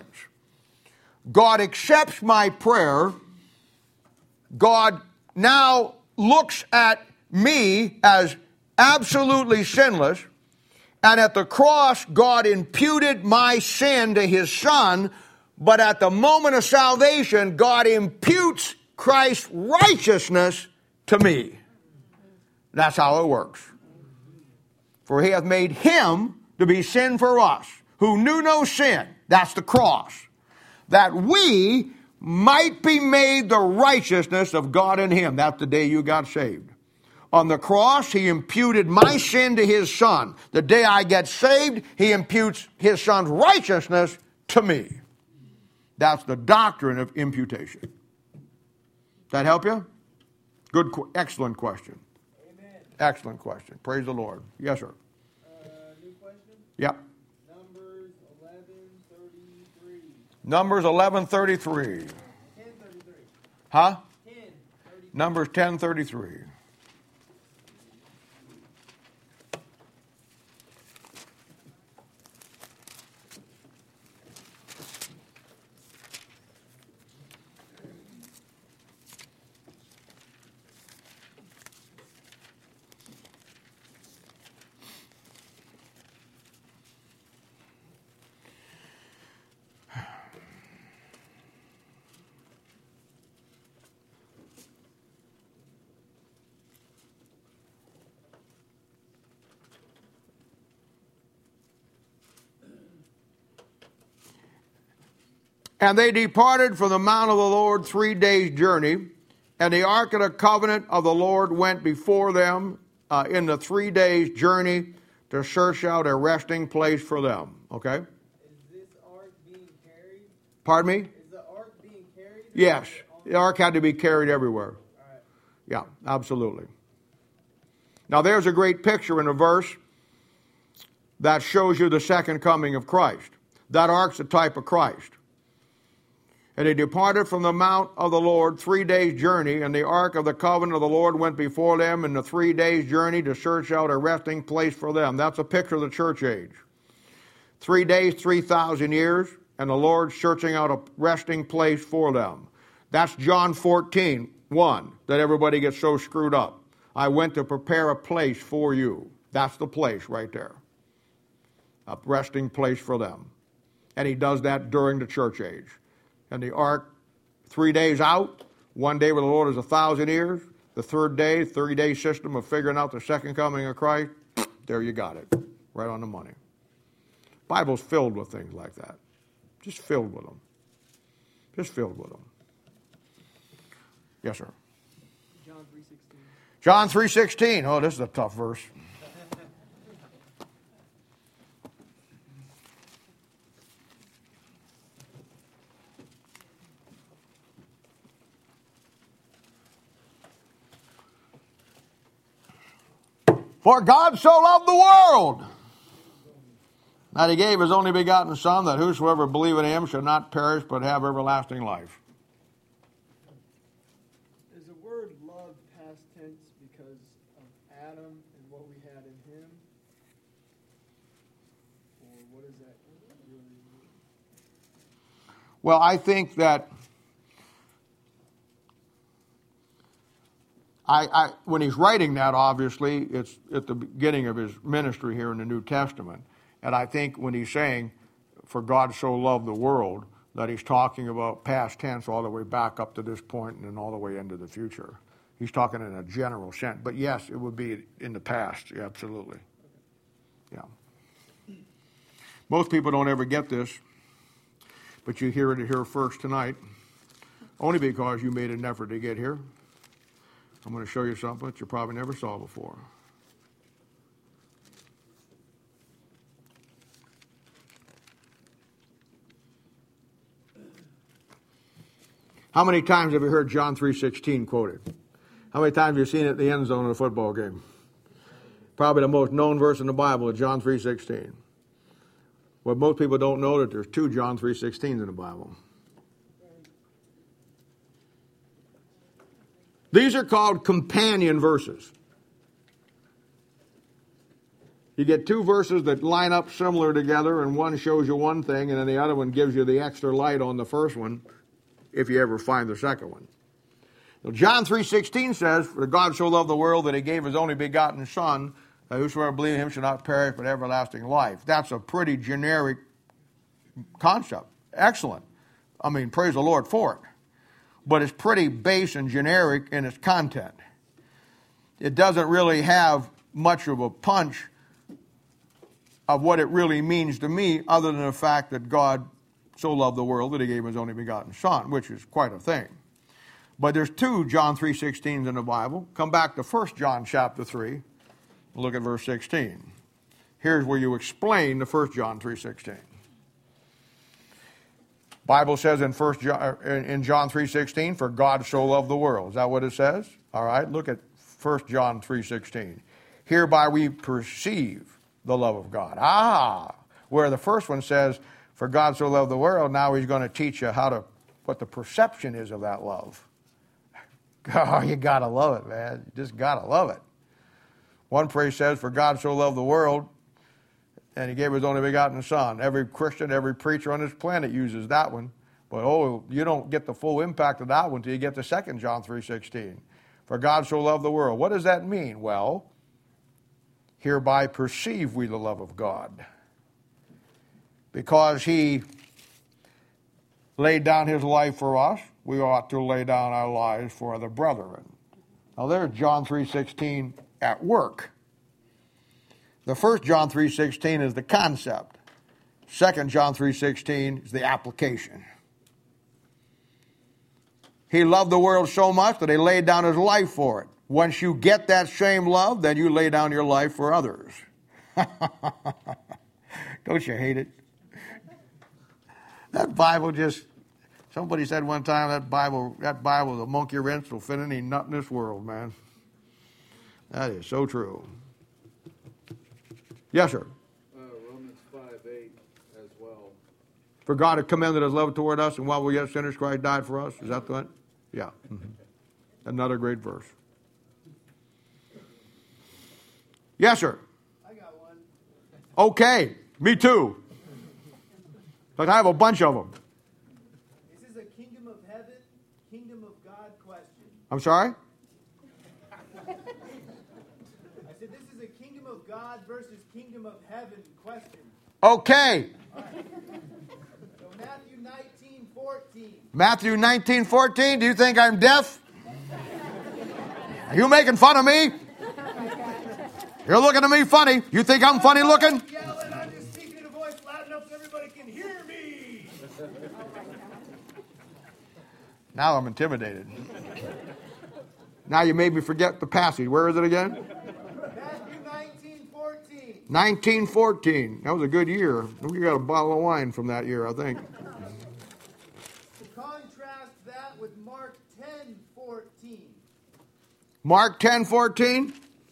God accepts my prayer. God now looks at me as absolutely sinless. And at the cross, God imputed my sin to his son. But at the moment of salvation, God imputes Christ's righteousness to me. That's how it works. For he hath made him to be sin for us, who knew no sin. That's the cross. That we might be made the righteousness of God in him. That's the day you got saved. On the cross, he imputed my sin to his son. The day I get saved, he imputes his son's righteousness to me. That's the doctrine of imputation. That help you? Good, excellent question. Amen. Excellent question. Praise the Lord. Yes, sir. New question? Yep. Numbers 11:33. Numbers 11:33. 10:33. Huh? 10:33. Numbers 10:33. And they departed from the mount of the Lord 3 days' journey, and the ark of the covenant of the Lord went before them in the 3 days' journey to search out a resting place for them. Okay? Is this ark being carried? Pardon me? Is the ark being carried? Yes. The ark had to be carried everywhere. All right. Yeah, absolutely. Now there's a great picture in a verse that shows you the second coming of Christ. That ark's a type of Christ. And they departed from the mount of the Lord 3 days' journey, and the ark of the covenant of the Lord went before them in the 3 days' journey to search out a resting place for them. That's a picture of the church age. 3 days, 3,000 years, and the Lord searching out a resting place for them. That's John 14:1, that everybody gets so screwed up. I went to prepare a place for you. That's the place right there. A resting place for them. And he does that during the church age. And the ark, 3 days out, 1 day with the Lord is 1,000 years. The third day, 30-day system of figuring out the second coming of Christ. There you got it. Right on the money. Bible's filled with things like that. Just filled with them. Just filled with them. Yes, sir. John 3:16. John 3:16. Oh, this is a tough verse. For God so loved the world that he gave his only begotten Son, that whosoever believe in him should not perish but have everlasting life. Is the word love past tense because of Adam and what we had in him? Or what is that really mean? Well, I think that when he's writing that, obviously, it's at the beginning of his ministry here in the New Testament. And I think when he's saying, for God so loved the world, that he's talking about past tense all the way back up to this point and then all the way into the future. He's talking in a general sense. But yes, it would be in the past. Yeah, absolutely. Yeah. Most people don't ever get this, but you hear it here first tonight, only because you made an effort to get here. I'm going to show you something that you probably never saw before. How many times have you heard John 3:16 quoted? How many times have you seen it in the end zone of a football game? Probably the most known verse in the Bible is John 3:16. What most people don't know that there's 2 John 3:16s in the Bible. These are called companion verses. You get 2 verses that line up similar together, and one shows you one thing, and then the other one gives you the extra light on the first one, if you ever find the second one. Now, John 3:16 says, for God so loved the world that he gave his only begotten Son, that whosoever believes in him shall not perish but everlasting life. That's a pretty generic concept. Excellent. I mean, praise the Lord for it. But it's pretty base and generic in its content. It doesn't really have much of a punch of what it really means to me, other than the fact that God so loved the world that he gave his only begotten Son, which is quite a thing. But there's 2 John 3:16s in the Bible. Come back to 1 John chapter 3. Look at verse 16. Here's where you explain the 1 John 3:16. Bible says in John 3:16, for God so loved the world. Is that what it says? All right, look at 1 John 3:16. Hereby we perceive the love of God. Where the first one says, for God so loved the world, now he's going to teach you what the perception is of that love. Oh, you got to love it, man. You just got to love it. One phrase says, for God so loved the world, and he gave his only begotten Son. Every Christian, every preacher on this planet uses that one. But you don't get the full impact of that one until you get to 2 John 3:16. For God so loved the world. What does that mean? Well, hereby perceive we the love of God. Because he laid down his life for us, we ought to lay down our lives for the brethren. Now there's John 3:16 at work. The 1 John 3:16 is the concept. 2 John 3:16 is the application. He loved the world so much that he laid down his life for it. Once you get that same love, then you lay down your life for others. Don't you hate it? That Bible somebody said one time, that Bible, the monkey wrench will fit any nut in this world, man. That is so true. Yes, sir. Romans 5:8 as well. For God had commended his love toward us, and while we were yet sinners, Christ died for us. Is that the one? Yeah. Mm-hmm. Another great verse. Yes, sir. I got one. Okay. Me too. But I have a bunch of them. This is a kingdom of heaven, kingdom of God question. I'm sorry? I said this is a kingdom of God versus kingdom of heaven question. Okay. So Matthew 19:14. Matthew 19:14. Do you think I'm deaf? Are you making fun of me? You're looking at me funny. You think I'm funny looking? Yelling, I'm just speaking in a voice loud enough so everybody can hear me. Now I'm intimidated. Now you made me forget the passage. Where is it again? Matthew 19:14. 1914. That was a good year. We got a bottle of wine from that year, I think. Contrast that with Mark 10:14. Mark 10:14.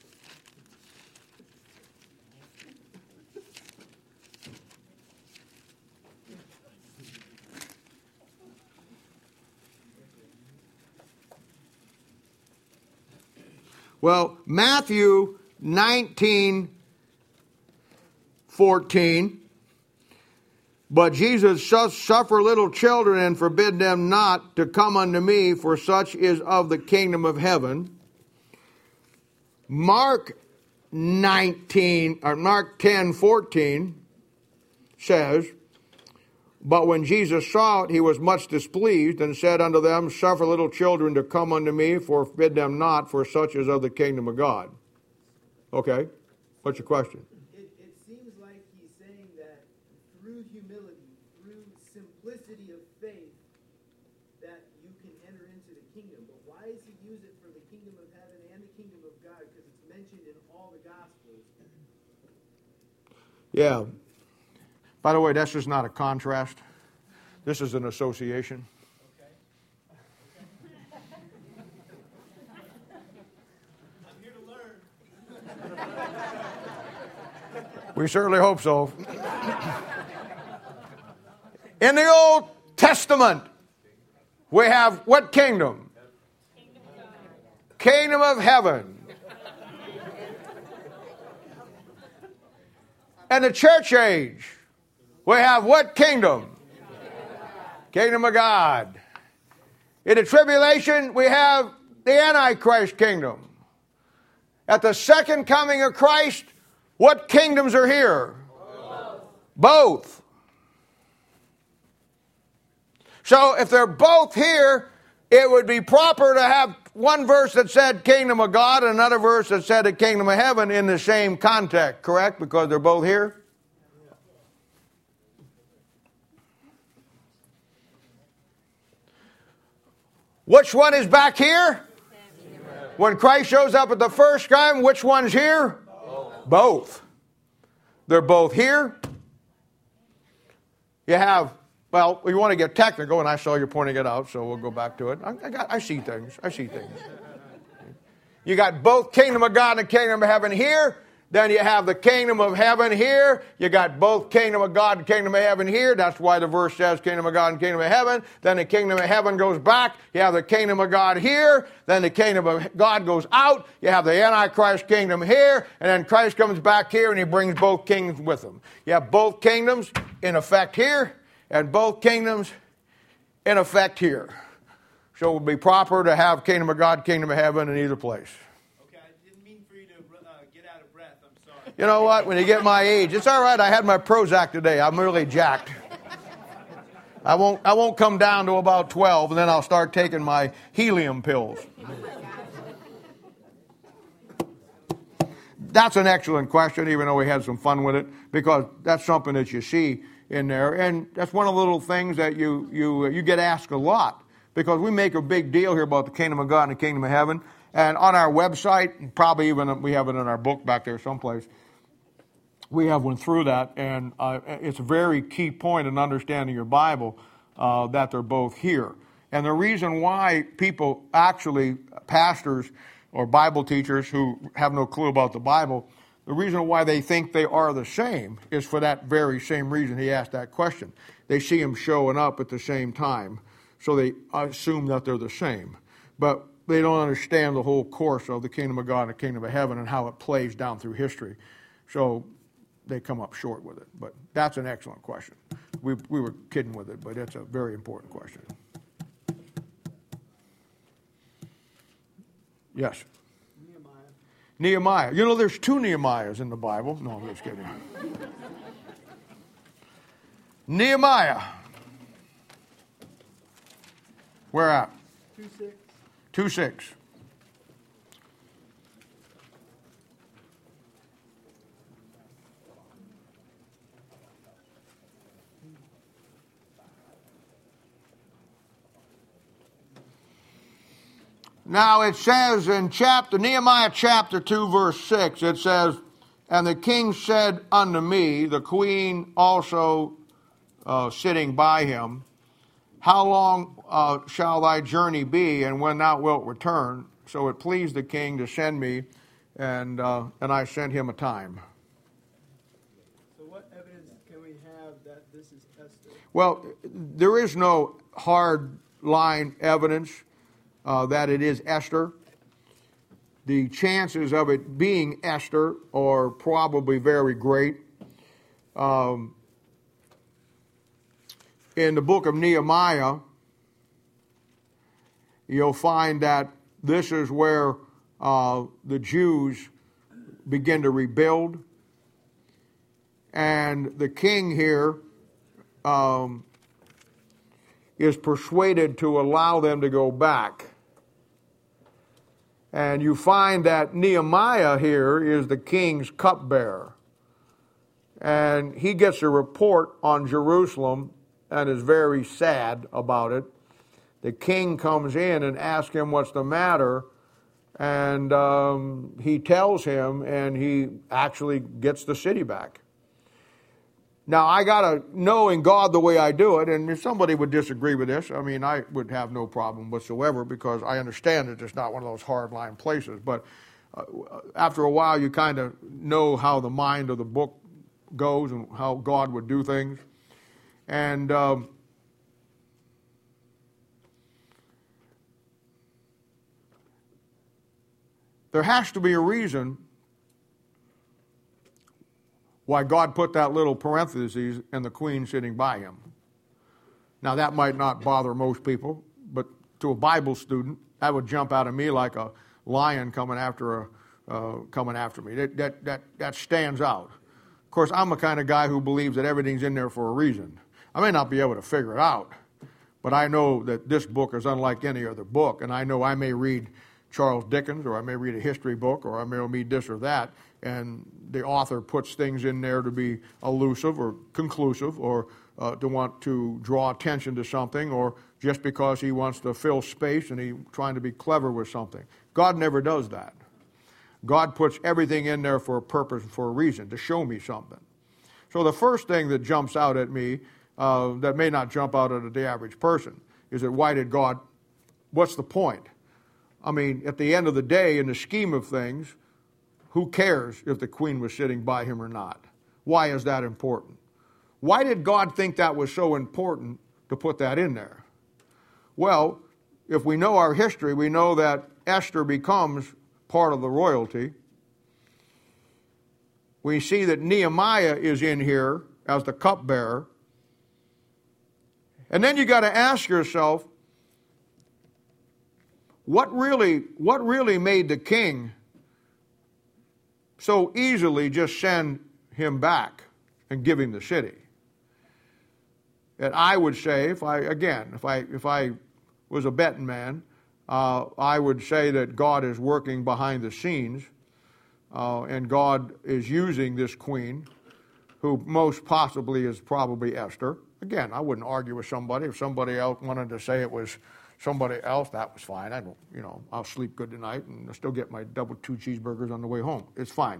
Well, Matthew 19:14. But Jesus shall suffer little children and forbid them not to come unto me, for such is of the kingdom of heaven. Mark 10:14 says, but when Jesus saw it, he was much displeased, and said unto them, suffer little children to come unto me, forbid them not, for such is of the kingdom of God. Okay, what's your question? It seems like he's saying that through humility, through simplicity of faith, that you can enter into the kingdom. But why does he use it for the kingdom of heaven and the kingdom of God? Because it's mentioned in all the Gospels. Yeah. By the way, that's just not a contrast. This is an association. Okay. I'm here to learn. We certainly hope so. In the Old Testament, we have what kingdom? Kingdom of heaven. And the church age, we have what kingdom? Kingdom of God. In the tribulation, we have the Antichrist kingdom. At the second coming of Christ, what kingdoms are here? Both. So if they're both here, it would be proper to have one verse that said kingdom of God and another verse that said the kingdom of heaven in the same context, correct? Because they're both here? Which one is back here? When Christ shows up at the first time, which one's here? Both. They're both here. You have, well, we want to get technical, and I saw you pointing it out, so we'll go back to it. I see things. I see things. You got both kingdom of God and the kingdom of heaven here. Then you have the kingdom of heaven here. You got both kingdom of God and kingdom of heaven here. That's why the verse says kingdom of God and kingdom of heaven. Then the kingdom of heaven goes back. You have the kingdom of God here. Then the kingdom of God goes out. You have the Antichrist kingdom here. And then Christ comes back here and he brings both kingdoms with him. You have both kingdoms in effect here and both kingdoms in effect here. So it would be proper to have kingdom of God, kingdom of heaven in either place. Okay, I didn't mean for you to get out of breath. I'm sorry. You know what? When you get my age, it's all right. I had my Prozac today. I'm really jacked. I won't come down to about 12, and then I'll start taking my helium pills. That's an excellent question, even though we had some fun with it, because that's something that you see in there, and that's one of the little things that you get asked a lot, because we make a big deal here about the kingdom of God and the kingdom of heaven. And on our website, probably even we have it in our book back there someplace, we have one through that, and it's a very key point in understanding your Bible that they're both here. And the reason why people actually, pastors or Bible teachers who have no clue about the Bible, the reason why they think they are the same is for that very same reason he asked that question. They see them showing up at the same time, so they assume that they're the same. But they don't understand the whole course of the kingdom of God and the kingdom of heaven and how it plays down through history. So they come up short with it. But that's an excellent question. We were kidding with it, but it's a very important question. Yes. Nehemiah. You know, there's 2 Nehemiahs in the Bible. No, I'm just kidding. Nehemiah. Where at? 2:6. 2:6. Now it says in Nehemiah chapter 2, verse 6, it says, "And the king said unto me, the queen also sitting by him, How long shall thy journey be, and when thou wilt return? So it pleased the king to send me, and I sent him a time." So what evidence can we have that this is Esther? Well, there is no hard line evidence that it is Esther. The chances of it being Esther are probably very great. In the book of Nehemiah, you'll find that this is where the Jews begin to rebuild. And the king here is persuaded to allow them to go back. And you find that Nehemiah here is the king's cupbearer. And he gets a report on Jerusalem and is very sad about it. The king comes in and asks him what's the matter. And he tells him, and he actually gets the city back. Now, I got to know in God the way I do it, and if somebody would disagree with this, I mean, I would have no problem whatsoever, because I understand that it's not one of those hard-line places. But after a while, you kind of know how the mind of the book goes and how God would do things. And there has to be a reason why God put that little parenthesis and the queen sitting by him. Now, that might not bother most people, but to a Bible student, that would jump out of me like a lion coming after me. That stands out. Of course, I'm the kind of guy who believes that everything's in there for a reason. I may not be able to figure it out, but I know that this book is unlike any other book, and I know I may read Charles Dickens, or I may read a history book, or I may read this or that, and the author puts things in there to be elusive or conclusive, or to want to draw attention to something, or just because he wants to fill space and he's trying to be clever with something. God never does that. God puts everything in there for a purpose and for a reason, to show me something. So the first thing that jumps out at me, that may not jump out at the average person, is that why did God, what's the point? I mean, at the end of the day, in the scheme of things, who cares if the queen was sitting by him or not? Why is that important? Why did God think that was so important to put that in there? Well, if we know our history, we know that Esther becomes part of the royalty. We see that Nehemiah is in here as the cupbearer. And then you got to ask yourself, what really made the king so easily just send him back and give him the city? And I would say, if I was a betting man, I would say that God is working behind the scenes, and God is using this queen, who most possibly is probably Esther. Again, I wouldn't argue with somebody. If somebody else wanted to say it was somebody else, that was fine. I'll sleep good tonight and I'll still get my double 2 cheeseburgers on the way home. It's fine.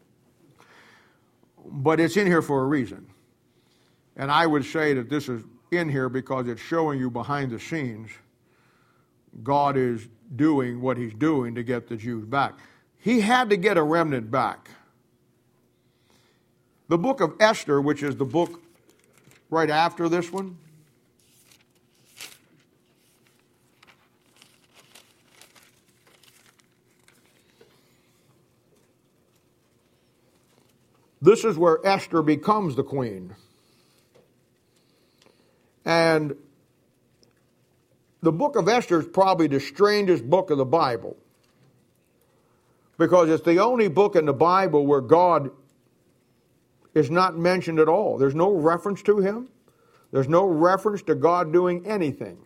But it's in here for a reason. And I would say that this is in here because it's showing you behind the scenes God is doing what he's doing to get the Jews back. He had to get a remnant back. The book of Esther, which is the book right after this one, this is where Esther becomes the queen. And the book of Esther is probably the strangest book of the Bible. Because it's the only book in the Bible where God is not mentioned at all. There's no reference to him. There's no reference to God doing anything.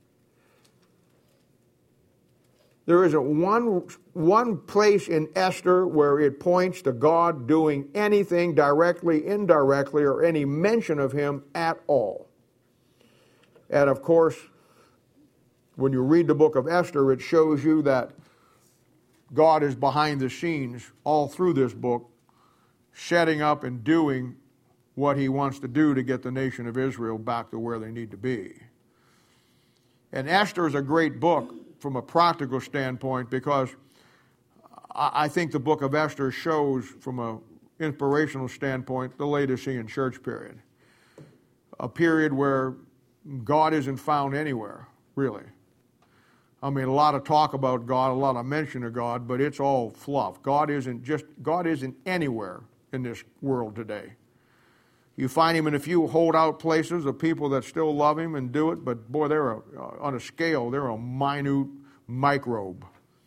There isn't one place in Esther where it points to God doing anything directly, indirectly, or any mention of him at all. And of course, when you read the book of Esther, it shows you that God is behind the scenes all through this book, setting up and doing what he wants to do to get the nation of Israel back to where they need to be. And Esther is a great book from a practical standpoint because I think the book of Esther shows, from an inspirational standpoint, the Laodicean church period. A period where God isn't found anywhere, really. I mean, a lot of talk about God, a lot of mention of God, but it's all fluff. God isn't anywhere in this world today. You find him in a few holdout places of people that still love him and do it, but boy, on a scale, they're a minute microbe.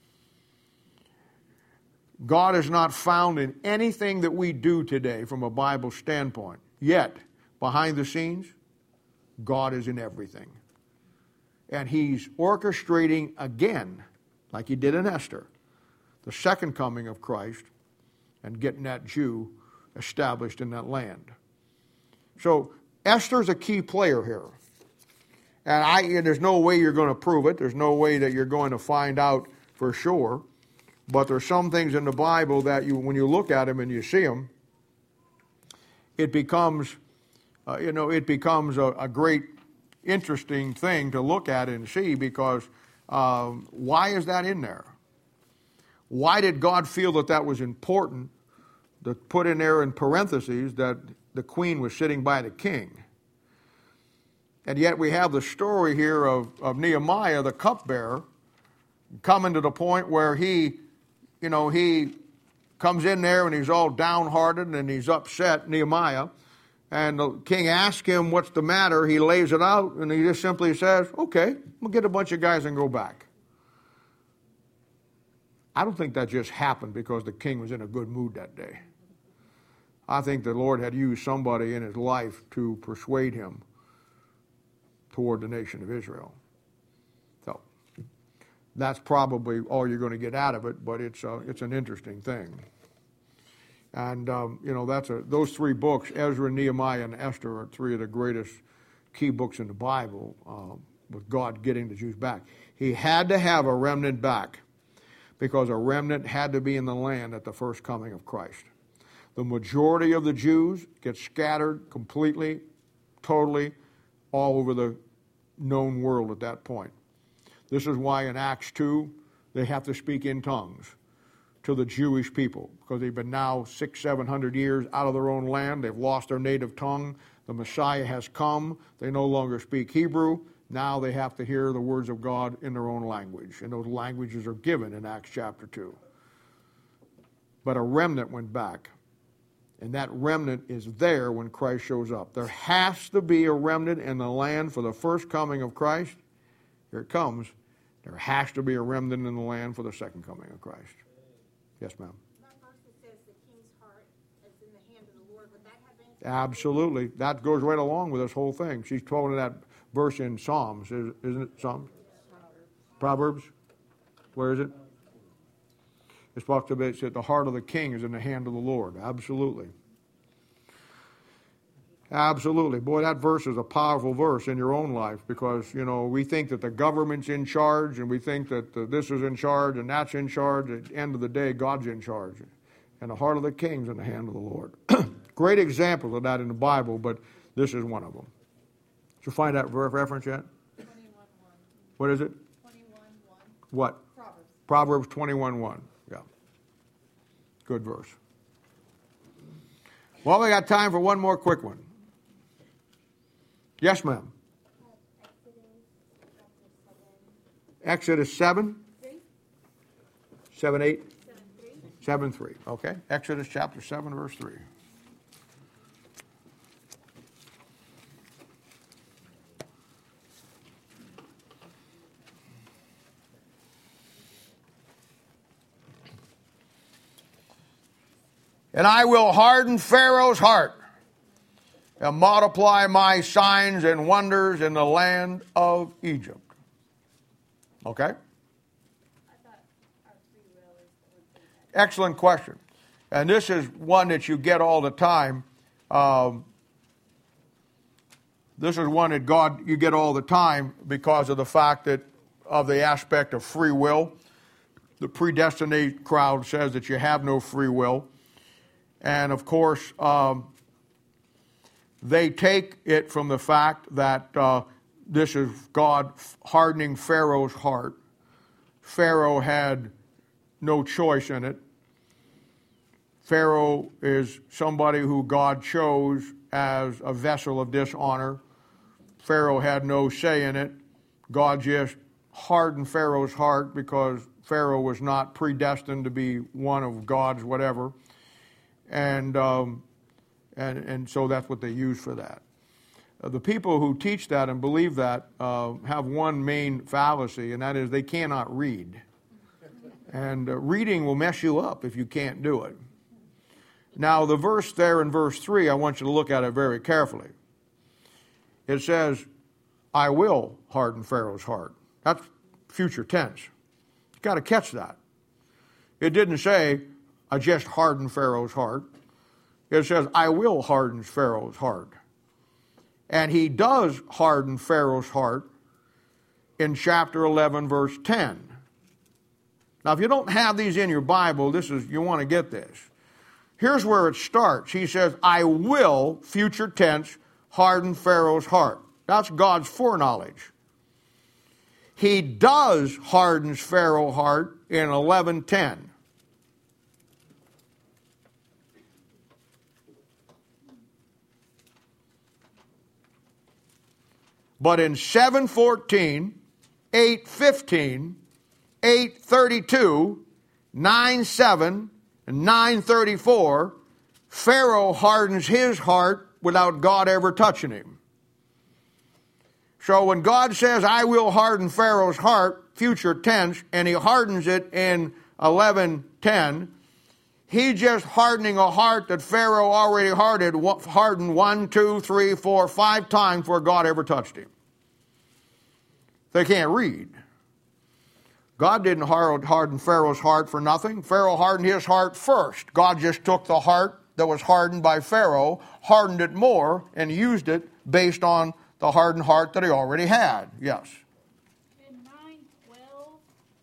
God is not found in anything that we do today from a Bible standpoint. Yet, behind the scenes, God is in everything. And he's orchestrating again, like he did in Esther, the second coming of Christ and getting that Jew established in that land. So Esther's a key player here. And there's no way you're going to prove it. There's no way that you're going to find out for sure. But there's some things in the Bible that when you look at them and you see them, it becomes, a great, interesting thing to look at and see, because why is that in there? Why did God feel that was important to put in there in parentheses that the queen was sitting by the king? And yet we have the story here of Nehemiah, the cupbearer, coming to the point where he comes in there and he's all downhearted and he's upset, Nehemiah. And the king asks him, what's the matter? He lays it out, and he just simply says, okay, we'll get a bunch of guys and go back. I don't think that just happened because the king was in a good mood that day. I think the Lord had used somebody in his life to persuade him toward the nation of Israel. So that's probably all you're going to get out of it, but it's an interesting thing. And, those three books, Ezra, Nehemiah, and Esther, are three of the greatest key books in the Bible with God getting the Jews back. He had to have a remnant back because a remnant had to be in the land at the first coming of Christ. The majority of the Jews get scattered completely, totally, all over the known world at that point. This is why in Acts 2, they have to speak in tongues to the Jewish people, because they've been now 600-700 years out of their own land. They've lost their native tongue. The Messiah has come. They no longer speak Hebrew. Now they have to hear the words of God in their own language, and those languages are given in Acts chapter 2. But a remnant went back, and that remnant is there when Christ shows up. There has to be a remnant in the land for the first coming of Christ. Here it comes. There has to be a remnant in the land for the second coming of Christ. Yes, ma'am. That verse that says the king's heart is in the hand of the Lord, would that have anything? Absolutely. That goes right along with this whole thing. She's quoting that verse in Psalms, isn't it? Psalms? Proverbs? Where is it? It's talked about, it said the heart of the king is in the hand of the Lord. Absolutely. Absolutely. Boy, that verse is a powerful verse in your own life because, we think that the government's in charge and we think that this is in charge and that's in charge. At the end of the day, God's in charge. And the heart of the king's in the hand of the Lord. Great examples of that in the Bible, but this is one of them. Did you find that reference yet? 21:1. What is it? 21:1. What? Proverbs. Proverbs 21:1. Yeah. Good verse. Well, we got time for one more quick one. Yes, ma'am. Exodus 7? 7:8? 7:3. Okay. Exodus chapter 7, verse 3. And I will harden Pharaoh's heart and multiply my signs and wonders in the land of Egypt. Okay? I thought our free will is the one thing that. Excellent question. And this is one that you get all the time. This is one that you get all the time because of the fact that of the aspect of free will. The predestinate crowd says that you have no free will. And of course, they take it from the fact that this is God hardening Pharaoh's heart. Pharaoh had no choice in it. Pharaoh is somebody who God chose as a vessel of dishonor. Pharaoh had no say in it. God just hardened Pharaoh's heart because Pharaoh was not predestined to be one of God's whatever. And so that's what they use for that. The people who teach that and believe that have one main fallacy, and that is they cannot read. And reading will mess you up if you can't do it. Now, the verse there in verse 3, I want you to look at it very carefully. It says, I will harden Pharaoh's heart. That's future tense. You've got to catch that. It didn't say, I just hardened Pharaoh's heart. It says, I will harden Pharaoh's heart. And he does harden Pharaoh's heart in chapter 11, verse 10. Now, if you don't have these in your Bible, you want to get this. Here's where it starts. He says, I will, future tense, harden Pharaoh's heart. That's God's foreknowledge. He does harden Pharaoh's heart in 11:10. But in 7:14, 8:15, 8:32, 9:7, and 9:34, Pharaoh hardens his heart without God ever touching him. So when God says, I will harden Pharaoh's heart, future tense, and he hardens it in 11:10, he's just hardening a heart that Pharaoh already hardened 1, 2, 3, 4, 5 times before God ever touched him. They can't read. God didn't harden Pharaoh's heart for nothing. Pharaoh hardened his heart first. God just took the heart that was hardened by Pharaoh, hardened it more, and used it based on the hardened heart that he already had. Yes? In 9:12,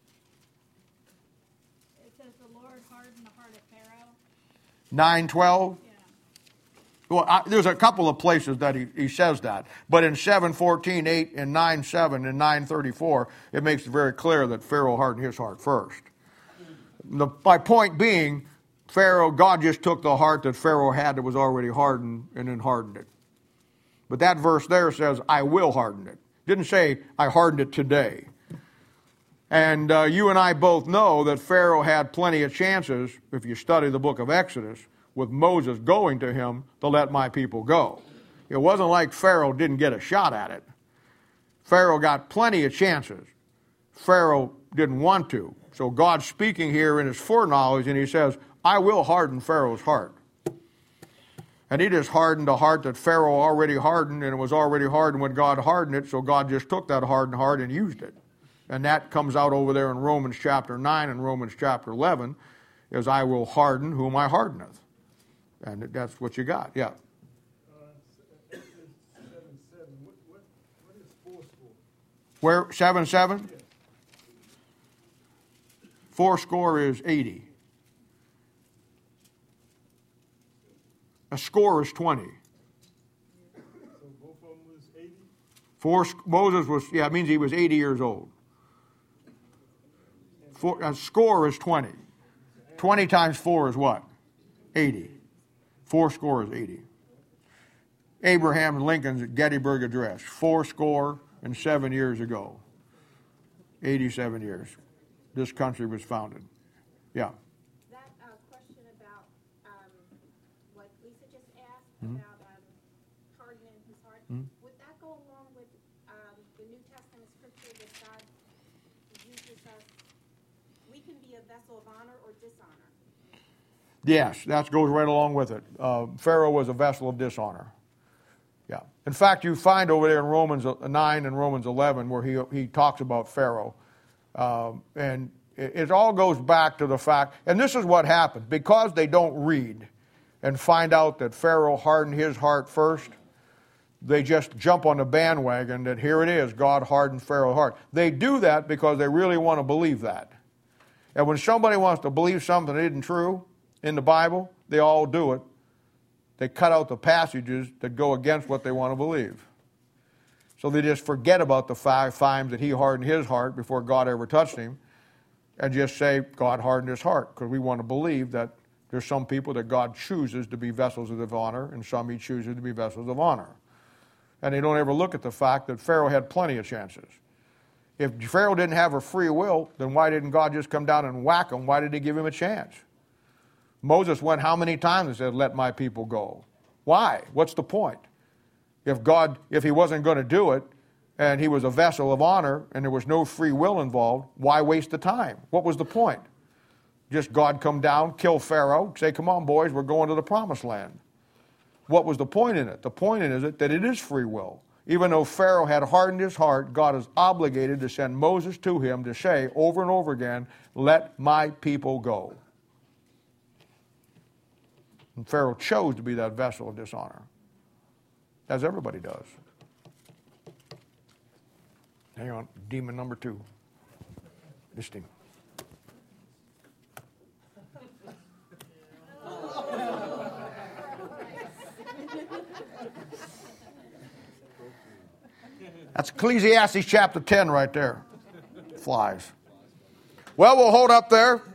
it says the Lord hardened the heart of Pharaoh. 9:12? Yeah. Well, there's a couple of places that he says that. But in 7:14, 8, and 9:7, and 9:34, it makes it very clear that Pharaoh hardened his heart first. My point being, God just took the heart that Pharaoh had that was already hardened and then hardened it. But that verse there says, I will harden it. It didn't say, I hardened it today. And you and I both know that Pharaoh had plenty of chances, if you study the book of Exodus, with Moses going to him to let my people go. It wasn't like Pharaoh didn't get a shot at it. Pharaoh got plenty of chances. Pharaoh didn't want to. So God's speaking here in his foreknowledge, and he says, I will harden Pharaoh's heart. And he just hardened a heart that Pharaoh already hardened, and it was already hardened when God hardened it, so God just took that hardened heart and used it. And that comes out over there in Romans chapter 9 and Romans chapter 11, is I will harden whom I hardeneth. And that's what you got, yeah. 7:7. What is fourscore? Where, 7:7? Fourscore is 80. A score is 20. So both of them was 80? Moses was, it means he was 80 years old. A score is 20. 20 times 4 is what? 80. Fourscore is 80. Abraham Lincoln's Gettysburg Address, 407 years ago. 87 years. This country was founded. Yeah. That question about what Lisa just asked about hardening his heart, would that go along with the New Testament scripture that God uses us? We can be a vessel of honor or dishonor. Yes, that goes right along with it. Pharaoh was a vessel of dishonor. Yeah. In fact, you find over there in Romans 9 and Romans 11 where he talks about Pharaoh. And it all goes back to the fact, and this is what happened. Because they don't read and find out that Pharaoh hardened his heart first, they just jump on the bandwagon that here it is, God hardened Pharaoh's heart. They do that because they really want to believe that. And when somebody wants to believe something that isn't true in the Bible, they all do it. They cut out the passages that go against what they want to believe. So they just forget about the 5 times that he hardened his heart before God ever touched him and just say God hardened his heart, because we want to believe that there's some people that God chooses to be vessels of honor and some he chooses to be vessels of honor. And they don't ever look at the fact that Pharaoh had plenty of chances. If Pharaoh didn't have a free will, then why didn't God just come down and whack him? Why did he give him a chance? Moses went how many times and said, let my people go? Why? What's the point? If he wasn't going to do it, and he was a vessel of honor, and there was no free will involved, why waste the time? What was the point? Just God come down, kill Pharaoh, say, come on, boys, we're going to the promised land. What was the point in it? The point in it that it is free will. Even though Pharaoh had hardened his heart, God is obligated to send Moses to him to say over and over again, let my people go. And Pharaoh chose to be that vessel of dishonor, as everybody does. Hang on, demon number 2. This demon. That's Ecclesiastes chapter 10 right there. Flies. Well, we'll hold up there.